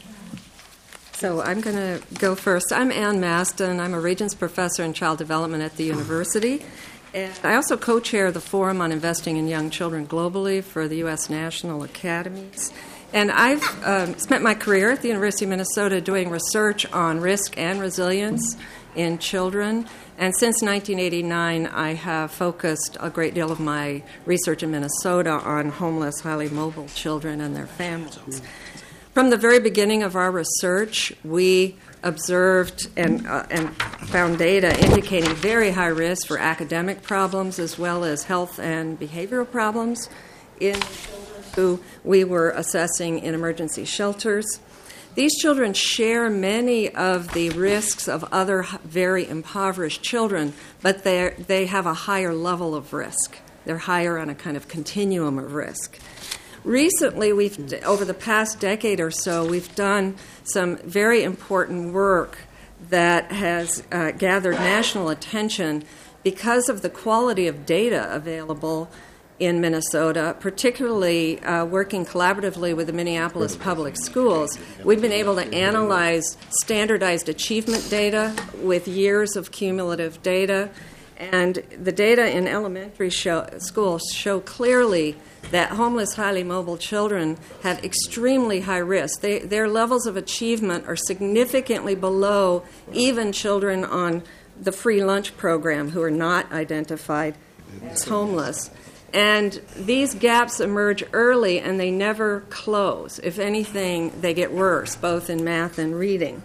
So I'm going to go first. I'm Ann Maston. I'm a Regents Professor in Child Development at the university. And I also co-chair the Forum on Investing in Young Children globally for the U.S. National Academies. And I've spent my career at the University of Minnesota doing research on risk and resilience in children. And since 1989, I have focused a great deal of my research in Minnesota on homeless, highly mobile children and their families. From the very beginning of our research, we observed and found data indicating very high risk for academic problems as well as health and behavioral problems in children who we were assessing in emergency shelters. These children share many of the risks of other very impoverished children, but they have a higher level of risk. They're higher on a kind of continuum of risk. Recently, over the past decade or so, we've done some very important work that has gathered national attention because of the quality of data available in Minnesota, particularly working collaboratively with the Minneapolis Public Schools. We've been able to analyze standardized achievement data with years of cumulative data, and the data in elementary schools show clearly that homeless, highly mobile children have extremely high risk. Their levels of achievement are significantly below even children on the free lunch program who are not identified as homeless. And these gaps emerge early and they never close. If anything, they get worse, both in math and reading.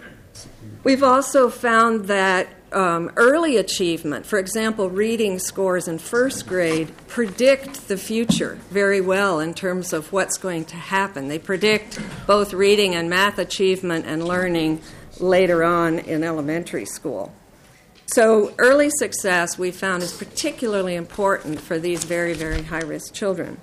We've also found that early achievement, for example, reading scores in first grade, predict the future very well in terms of what's going to happen. They predict both reading and math achievement and learning later on in elementary school. So early success, we found, is particularly important for these very, very high-risk children.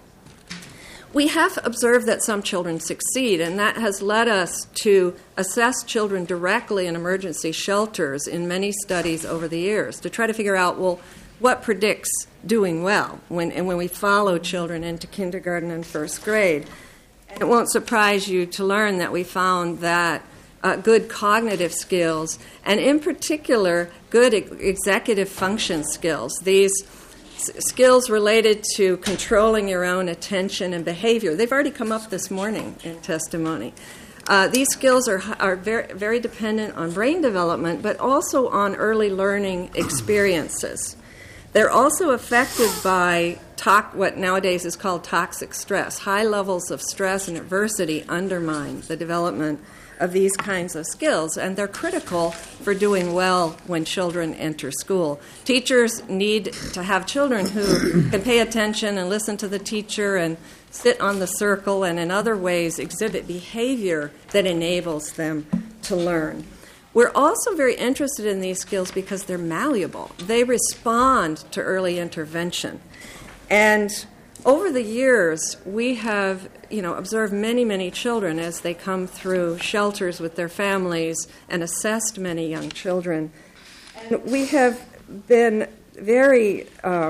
We have observed that some children succeed, and that has led us to assess children directly in emergency shelters in many studies over the years to try to figure out, well, what predicts doing well when we follow children into kindergarten and first grade. And it won't surprise you to learn that we found that good cognitive skills, and in particular, good executive function skills, these skills related to controlling your own attention and behavior. They've already come up this morning in testimony. These skills are very, very dependent on brain development, but also on early learning experiences. They're also affected by what nowadays is called toxic stress. High levels of stress and adversity undermine the development of these kinds of skills, and they're critical for doing well when children enter school. Teachers need to have children who can pay attention and listen to the teacher and sit on the circle and in other ways exhibit behavior that enables them to learn. We're also very interested in these skills because they're malleable. They respond to early intervention. And over the years, we have, observed many, many children as they come through shelters with their families and assessed many young children. And we have been very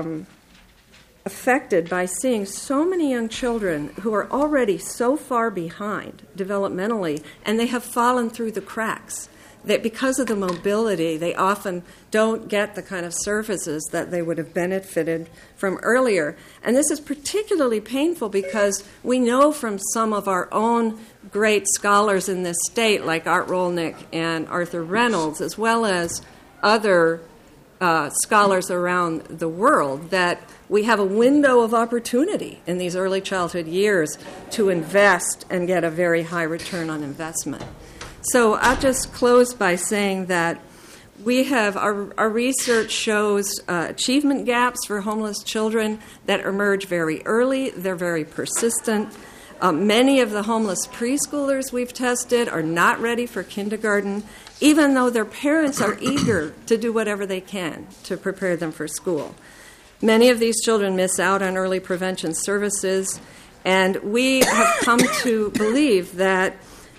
affected by seeing so many young children who are already so far behind developmentally, and they have fallen through the cracks. That because of the mobility, they often don't get the kind of services that they would have benefited from earlier. And this is particularly painful because we know from some of our own great scholars in this state, like Art Rolnick and Arthur Reynolds, as well as other scholars around the world, that we have a window of opportunity in these early childhood years to invest and get a very high return on investment. So I'll just close by saying that we have our research shows achievement gaps for homeless children that emerge very early. They're very persistent. Many of the homeless preschoolers we've tested are not ready for kindergarten, even though their parents are eager to do whatever they can to prepare them for school. Many of these children miss out on early prevention services, and we have come to believe that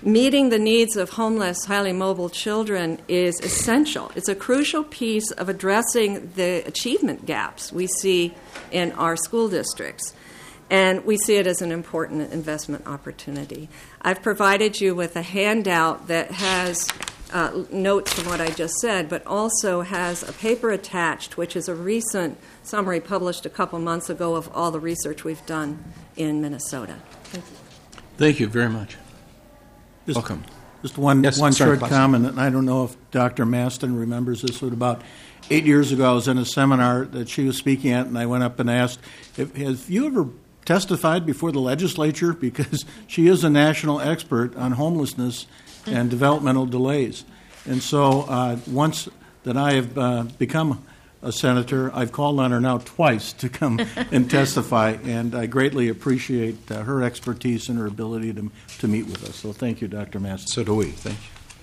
Meeting the needs of homeless, highly mobile children is essential. It's a crucial piece of addressing the achievement gaps we see in our school districts. And we see it as an important investment opportunity. I've provided you with a handout that has notes from what I just said, but also has a paper attached, which is a recent summary published a couple months ago of all the research we've done in Minnesota. Thank you. Thank you very much. Welcome. Just one Yes, short Senator Clausen. comment, and I don't know if Dr. Maston remembers this, but about 8 years ago I was in a seminar that she was speaking at, and I went up and asked, have you ever testified before the legislature? Because she is a national expert on homelessness and developmental delays. And so once that I have become a senator, I've called on her now twice to come and testify, and I greatly appreciate her expertise and her ability to meet with us. So thank you, Dr. Maston. So do we. Thank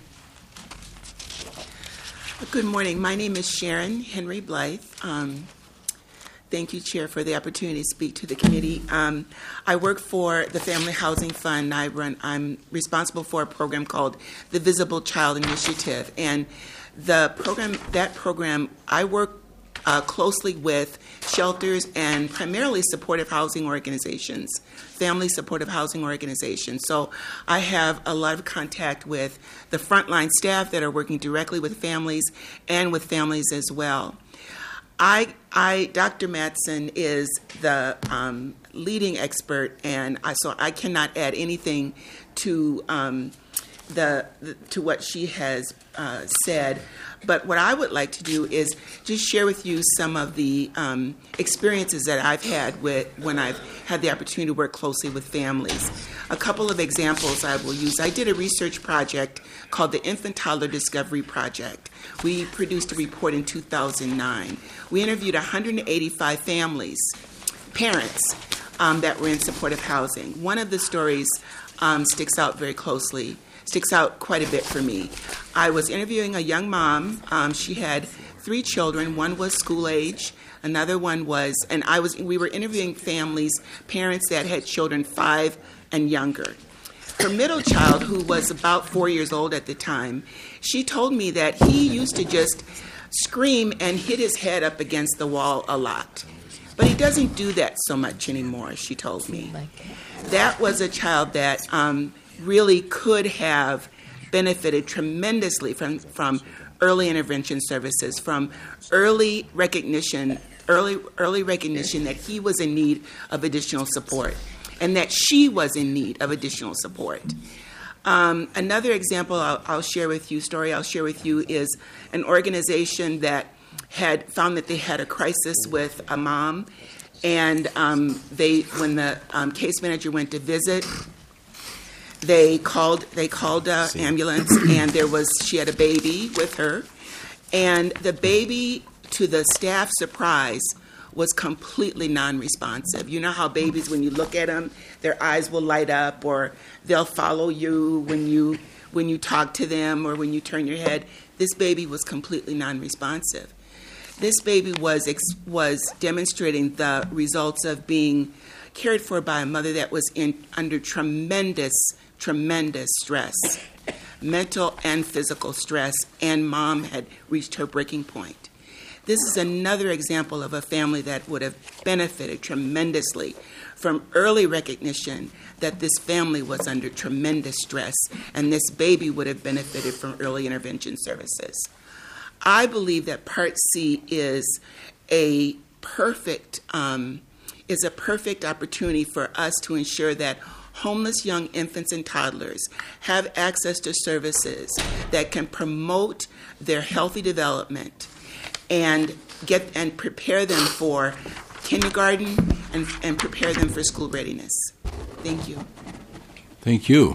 you. Good morning. My name is Sharon Henry Blythe. Thank you, Chair, for the opportunity to speak to the committee. I work for the Family Housing Fund. I'm responsible for a program called the Visible Child Initiative, and that program, I work closely with shelters and primarily supportive housing organizations, family supportive housing organizations. So I have a lot of contact with the frontline staff that are working directly with families and with families as well. Dr. Matson is the leading expert, and so I cannot add anything to to what she has said. But what I would like to do is just share with you some of the experiences that I've had when I've had the opportunity to work closely with families. A couple of examples I will use. I did a research project called the Infant Toddler Discovery Project. We produced a report in 2009. We interviewed 185 families, parents, that were in supportive housing. One of the stories sticks out quite a bit for me. I was interviewing a young mom. She had 3 children. One was school age. Another one was, we were interviewing parents that had children 5 and younger. Her middle child, who was about 4 years old at the time, she told me that he used to just scream and hit his head up against the wall a lot. But he doesn't do that so much anymore, she told me. That was a child that really could have benefited tremendously from early intervention services, from early recognition that he was in need of additional support and that she was in need of additional support. Another example I'll share with you is an organization that had found that they had a crisis with a mom, and when the case manager went to visit, they called an ambulance, and she had a baby with her, and the baby, to the staff's surprise, was completely non-responsive. You know how babies, when you look at them, their eyes will light up, or they'll follow you when you talk to them or when you turn your head. This baby was completely non-responsive. This baby was demonstrating the results of being cared for by a mother that was under tremendous stress, mental and physical stress, and mom had reached her breaking point. This is another example of a family that would have benefited tremendously from early recognition that this family was under tremendous stress, and this baby would have benefited from early intervention services. I believe that Part C is a perfect opportunity for us to ensure that homeless young infants and toddlers have access to services that can promote their healthy development and prepare them for kindergarten and prepare them for school readiness. Thank you. Thank you.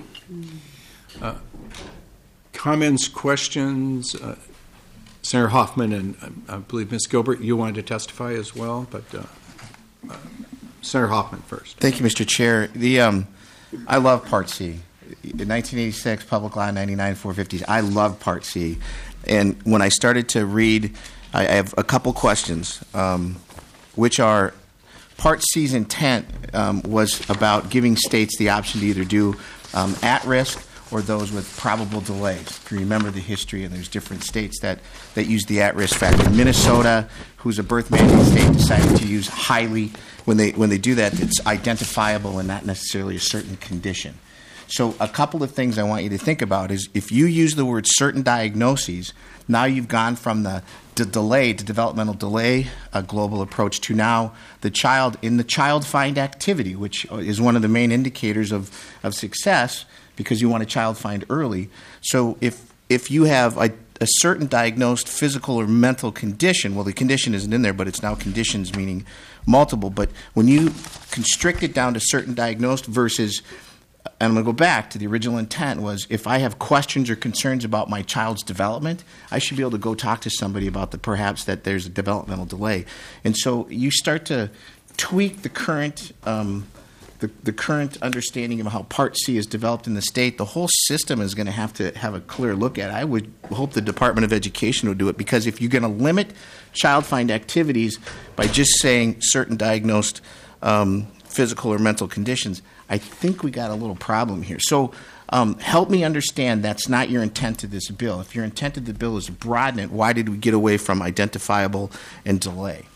Comments, questions? Senator Hoffman and I believe Ms. Gilbert, you wanted to testify as well, but Senator Hoffman first. Thank you, Mr. Chair. I love Part C. In 1986, Public Law 99-450, I love Part C. And when I started to read, I have a couple questions, which are, Part C's intent was about giving states the option to either do at-risk or those with probable delays. If you remember the history, and there's different states that use the at-risk factor. Minnesota, who's a birth mandate state, decided to use highly. When they do that, it's identifiable and not necessarily a certain condition. So a couple of things I want you to think about is if you use the word certain diagnoses, now you've gone from the delay to developmental delay, a global approach, to now the child in the child find activity, which is one of the main indicators of success because you want a child find early. So if you have a certain diagnosed physical or mental condition, well, the condition isn't in there, but it's now conditions, meaning multiple. But when you constrict it down to certain diagnosed versus, and I'm going to go back to the original intent was if I have questions or concerns about my child's development, I should be able to go talk to somebody about perhaps that there's a developmental delay. And so you start to tweak the current the current understanding of how Part C is developed in the state. The whole system is going to have a clear look at it. I would hope the Department of Education would do it, because if you're going to limit child find activities by just saying certain diagnosed physical or mental conditions, I think we got a little problem here. So help me understand that's not your intent of this bill. If your intent of the bill is to broaden it, why did we get away from identifiable and delay?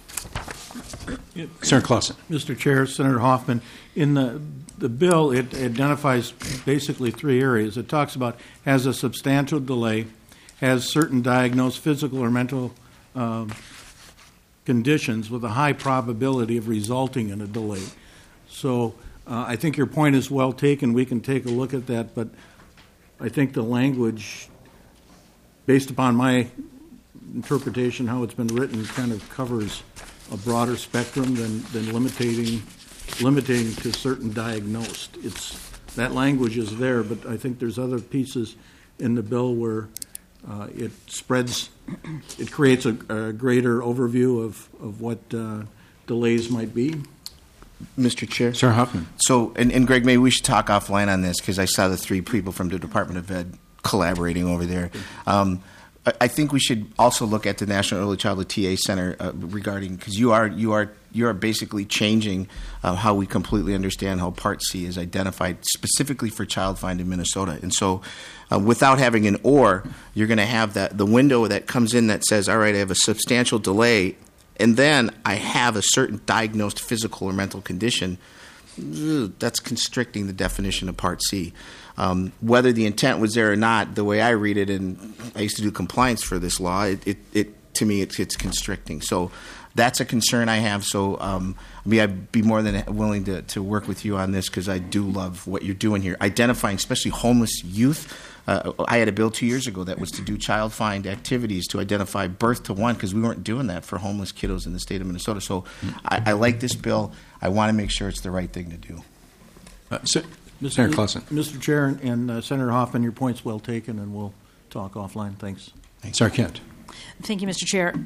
Senator Clausen. Mr. Chair, Senator Hoffman, in the bill, it identifies basically three areas. It talks about has a substantial delay, has certain diagnosed physical or mental conditions with a high probability of resulting in a delay. So I think your point is well taken. We can take a look at that, but I think the language, based upon my interpretation, how it's been written, kind of covers a broader spectrum than limiting to certain diagnosed. That language is there, but I think there's other pieces in the bill where it creates a greater overview of what delays might be. Mr. Chair? Sir Huffman. So, and Greg, maybe we should talk offline on this, because I saw the three people from the Department of Ed collaborating over there. I think we should also look at the National Early Childhood TA Center regarding, because you are basically changing how we completely understand how Part C is identified specifically for child find in Minnesota. And so without having an or, you're going to have the window that comes in that says, all right, I have a substantial delay, and then I have a certain diagnosed physical or mental condition. That's constricting the definition of Part C. Whether the intent was there or not, the way I read it, and I used to do compliance for this law, to me it's constricting. So that's a concern I have. So I'd be more than willing to work with you on this, because I do love what you're doing here, identifying especially homeless youth. I had a bill 2 years ago that was to do child find activities to identify birth to one, because we weren't doing that for homeless kiddos in the state of Minnesota. So I like this bill. I want to make sure it's the right thing to do. Senator Clausen. Mr. Chair and Senator Hoffman, your point's well taken, and we'll talk offline. Thanks. Senator Kent. Thank you, Mr. Chair.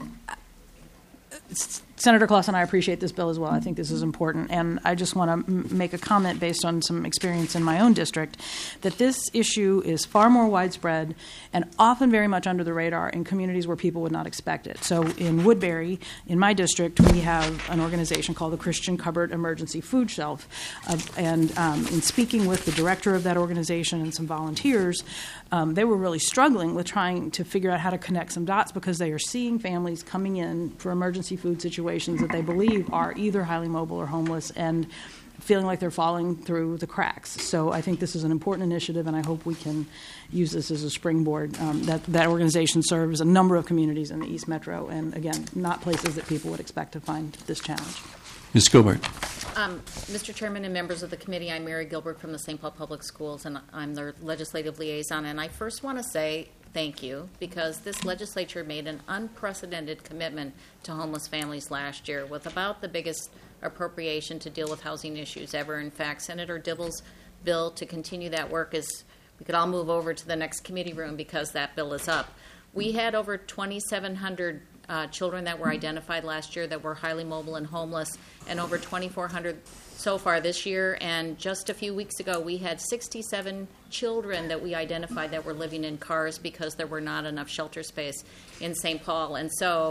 Senator Clausen, I appreciate this bill as well. I think this is important. And I just want to make a comment based on some experience in my own district that this issue is far more widespread and often very much under the radar in communities where people would not expect it. So in Woodbury, in my district, we have an organization called the Christian Cupboard Emergency Food Shelf. And in speaking with the director of that organization and some volunteers, they were really struggling with trying to figure out how to connect some dots, because they are seeing families coming in for emergency food situations that they believe are either highly mobile or homeless and feeling like they're falling through the cracks. So I think this is an important initiative, and I hope we can use this as a springboard. That organization serves a number of communities in the East Metro, and again, not places that people would expect to find this challenge. Ms. Gilbert. Mr. Chairman and members of the committee, I'm Mary Gilbert from the St. Paul Public Schools, and I'm their legislative liaison. And I first want to say thank you, because this legislature made an unprecedented commitment to homeless families last year with about the biggest appropriation to deal with housing issues ever. In fact, Senator Dibble's bill to continue that work is, we could all move over to the next committee room because that bill is up. We had over 2,700 children that were identified last year that were highly mobile and homeless, and over 2,400 so far this year. And just a few weeks ago, we had 67 children that we identified that were living in cars because there were not enough shelter space in St. Paul. And so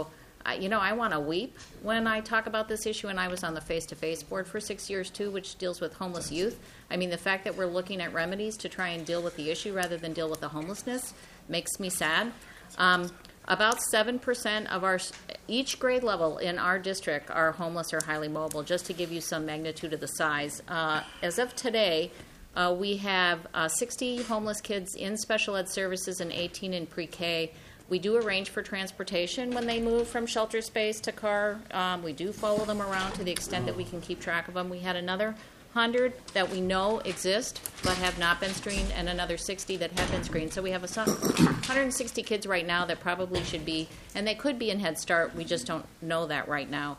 I want to weep when I talk about this issue, and I was on the face-to-face board for 6 years, too, which deals with homeless youth. I mean, the fact that we're looking at remedies to try and deal with the issue rather than deal with the homelessness makes me sad. About 7% of each grade level in our district are homeless or highly mobile, just to give you some magnitude of the size. As of today, we have 60 homeless kids in special ed services and 18 in pre-K. We do arrange for transportation when they move from shelter space to car. We do follow them around to the extent that we can keep track of them. We had another 100 that we know exist but have not been screened, and another 60 that have been screened. So we have 160 kids right now that probably should be, and they could be in Head Start. We just don't know that right now.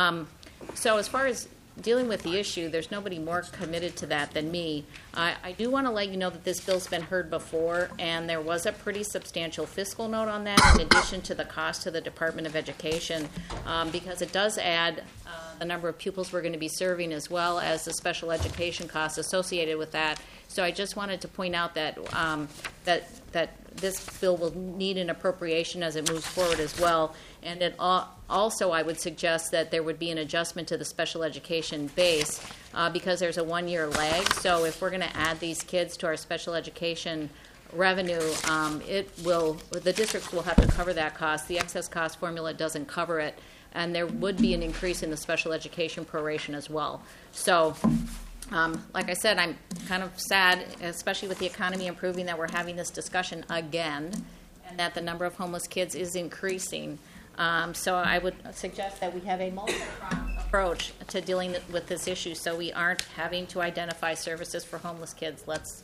So as far as dealing with the issue, there's nobody more committed to that than me. I do want to let you know that this bill's been heard before, and there was a pretty substantial fiscal note on that in addition to the cost to the Department of Education, because it does add the number of pupils we're going to be serving as well as the special education costs associated with that. So I just wanted to point out that that this bill will need an appropriation as it moves forward as well. And it also, I would suggest that there would be an adjustment to the special education base because there's a 1-year lag. So if we're going to add these kids to our special education revenue, the districts will have to cover that cost. The excess cost formula doesn't cover it, and there would be an increase in the special education proration as well. So like I said, I'm kind of sad, especially with the economy improving, that we're having this discussion again and that the number of homeless kids is increasing. So I would suggest that we have a multi-pronged approach to dealing with this issue so we aren't having to identify services for homeless kids.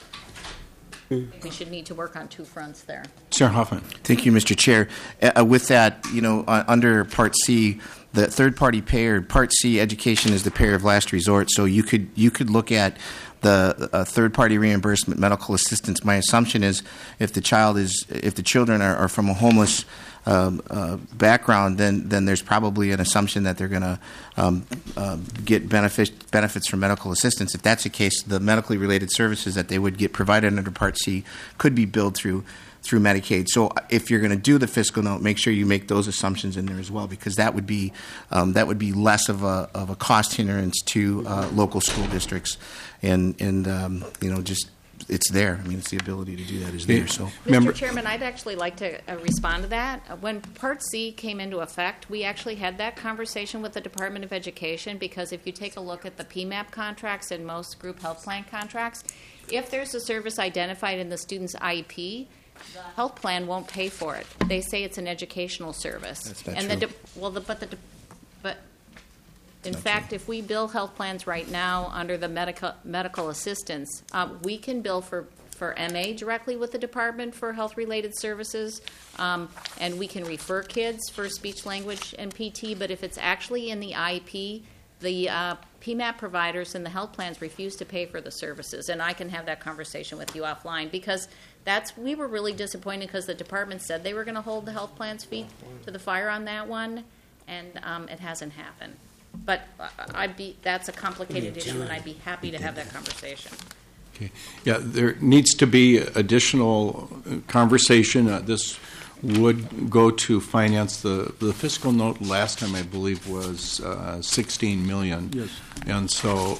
We should need to work on two fronts there. Sarah Hoffman. Thank you, Mr. Chair. With that, under Part C, the third-party payer, Part C, education is the payer of last resort. So you could look at the third-party reimbursement medical assistance. My assumption is if the children are from a homeless background, then there's probably an assumption that they're going to get benefits from medical assistance. If that's the case, the medically related services that they would get provided under Part C could be billed through Medicaid. So if you're going to do the fiscal note, make sure you make those assumptions in there as well, because that would be less of a cost hindrance to local school districts, and just it's there. I mean, it's the ability to do that is there. So, Mr. Chairman, I'd actually like to respond to that. When Part C came into effect, we actually had that conversation with the Department of Education, because if you take a look at the PMAP contracts and most group health plan contracts, if there's a service identified in the student's IEP, the health plan won't pay for it. They say it's an educational service. That's not and true. But in fact, if we bill health plans right now under the medical assistance, we can bill for MA directly with the department for health-related services, and we can refer kids for speech, language, and PT. But if it's actually in the IEP, the PMAP providers and the health plans refuse to pay for the services, and I can have that conversation with you offline, because we were really disappointed because the department said they were going to hold the health plan's feet to the fire on that one, and it hasn't happened. But that's a complicated issue, and I'd be happy to have that conversation. Okay. Yeah, there needs to be additional conversation. This would go to finance. The fiscal note last time, I believe, was $16 million. Yes. And so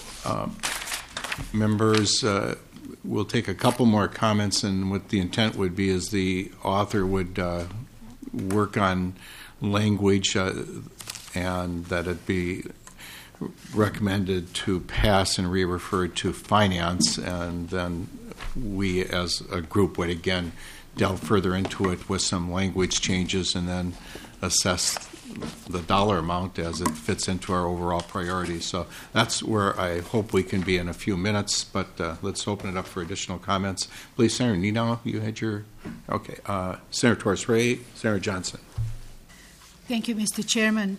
members will take a couple more comments, and what the intent would be is the author would work on language and that it be recommended to pass and re-referred to finance, and then we as a group would again delve further into it with some language changes and then assess the dollar amount as it fits into our overall priorities. So that's where I hope we can be in a few minutes, but let's open it up for additional comments. Please, Senator Nino, you had your... Okay. Senator Torres-Ray, Senator Johnson. Thank you, Mr. Chairman.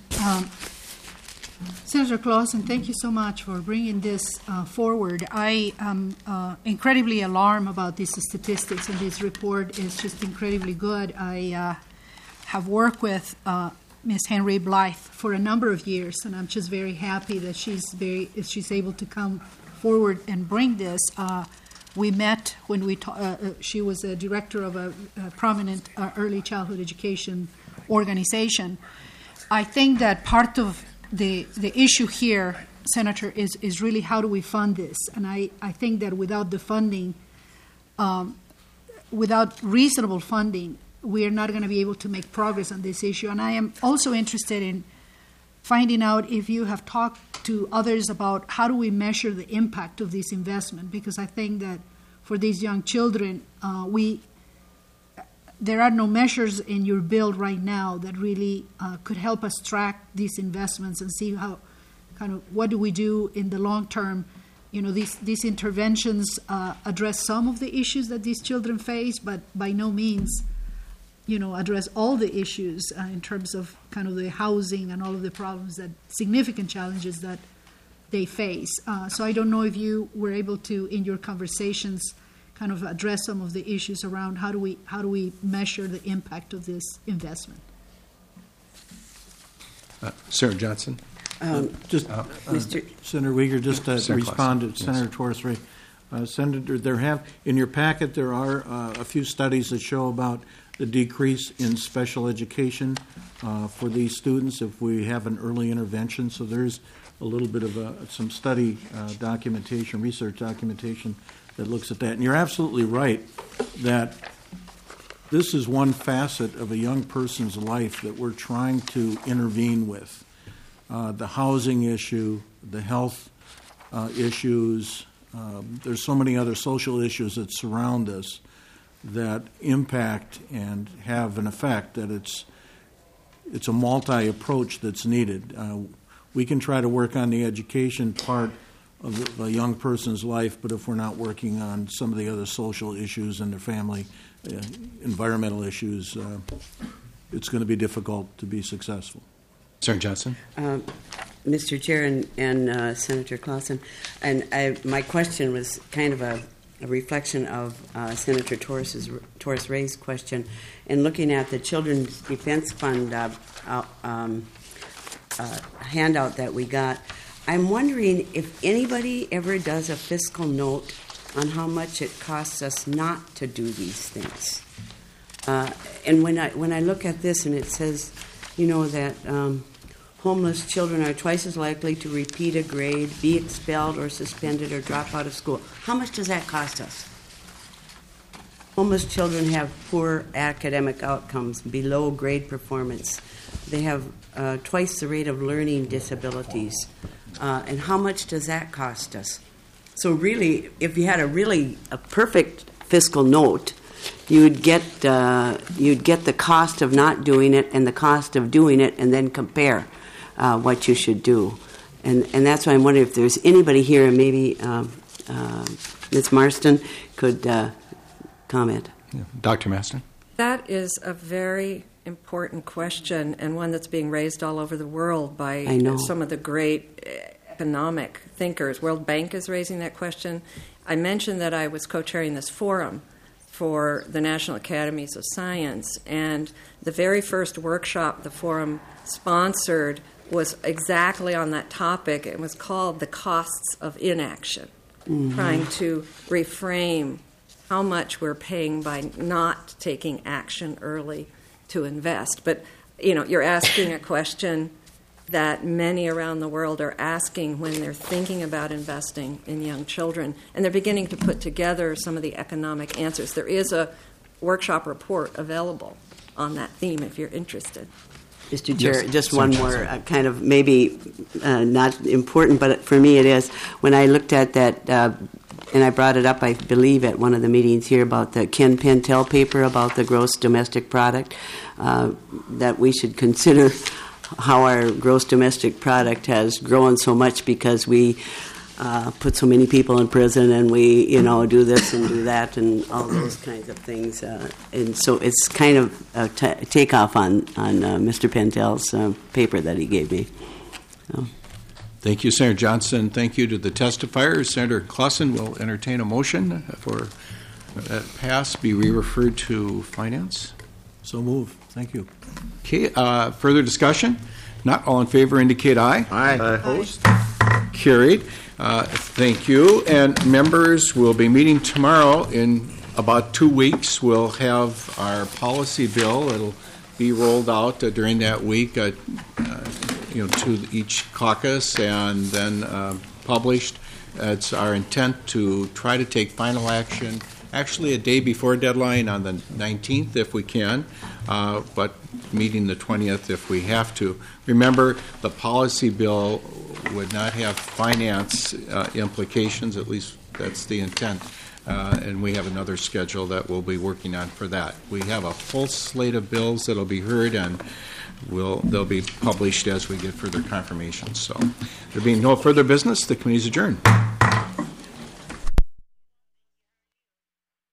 Senator Clausen, thank you so much for bringing this forward. I am incredibly alarmed about these statistics, and this report is just incredibly good. I have worked with Ms. Henry Blythe for a number of years, and I'm just very happy that she's able to come forward and bring this. We met when she was a director of a prominent early childhood education organization. I think that part of the issue here, Senator, is really how do we fund this? And I think that without the funding, without reasonable funding, we are not going to be able to make progress on this issue. And I am also interested in finding out if you have talked to others about how do we measure the impact of this investment, because I think that for these young children, there are no measures in your bill right now that really could help us track these investments and see how what do we do in the long term. You know, these interventions address some of the issues that these children face, but by no means, you know, address all the issues in terms of kind of the housing and all of the problems, that significant challenges that they face. So I don't know if you were able to, in your conversations, kind of address some of the issues around how do we measure the impact of this investment. Senator Johnson. Senator Uyghur, just to respond to Senator Torres-Ray. Senator, in your packet there are a few studies that show about the decrease in special education for these students if we have an early intervention. So there's a little bit of some study documentation, research documentation that looks at that. And you're absolutely right that this is one facet of a young person's life that we're trying to intervene with. The housing issue, the health issues, there's so many other social issues that surround us that impact and have an effect, that it's a multi-approach that's needed. We can try to work on the education part of a young person's life, but if we're not working on some of the other social issues in their family, environmental issues, it's going to be difficult to be successful. Senator Johnson. Mr. Chair and Senator Clausen, and my question was kind of a reflection of Senator Torres-Ray's question, and looking at the Children's Defense Fund handout that we got. I'm wondering if anybody ever does a fiscal note on how much it costs us not to do these things. And when I look at this and it says, you know, that homeless children are twice as likely to repeat a grade, be expelled or suspended or drop out of school. How much does that cost us? Homeless children have poor academic outcomes, below grade performance. They have twice the rate of learning disabilities. And how much does that cost us? So really, if you had a perfect fiscal note, you'd get the cost of not doing it and the cost of doing it, and then compare what you should do. And that's why I'm wondering if there's anybody here, and maybe Ms. Marston could comment. Yeah. Dr. Marston. That is a very important question, and one that's being raised all over the world by some of the great economic thinkers. World Bank is raising that question. I mentioned that I was co-chairing this forum for the National Academies of Science, and the very first workshop the forum sponsored was exactly on that topic. It was called The Costs of Inaction, trying to reframe how much we're paying by not taking action early to invest. But, you know, you're asking a question that many around the world are asking when they're thinking about investing in young children, and they're beginning to put together some of the economic answers. There is a workshop report available on that theme if you're interested. Mr. Chair, just one more kind of maybe not important, but for me it is. When I looked at that, and I brought it up, I believe, at one of the meetings here about the Ken Pentel paper about the gross domestic product, that we should consider how our gross domestic product has grown so much because we put so many people in prison, and we, you know, do this and do that and all those kinds of things. And so it's kind of a takeoff on Mr. Pentel's paper that he gave me. So. Thank you, Senator Johnson. Thank you to the testifiers. Senator Clausen will entertain a motion for that pass be re-referred to Finance. So move. Thank you. Okay. Further discussion? Not all in favor indicate aye. Aye. Opposed? Carried. Thank you. And members, will be meeting tomorrow. In about 2 weeks, we'll have our policy bill. It'll be rolled out during that week, to each caucus and then published. It's our intent to try to take final action actually a day before deadline on the 19th if we can, but meeting the 20th if we have to. Remember, the policy bill would not have finance implications, at least that's the intent, and we have another schedule that we'll be working on for that. We have a full slate of bills that will be heard, and they'll be published as we get further confirmation. So there being no further business, the committee is adjourned.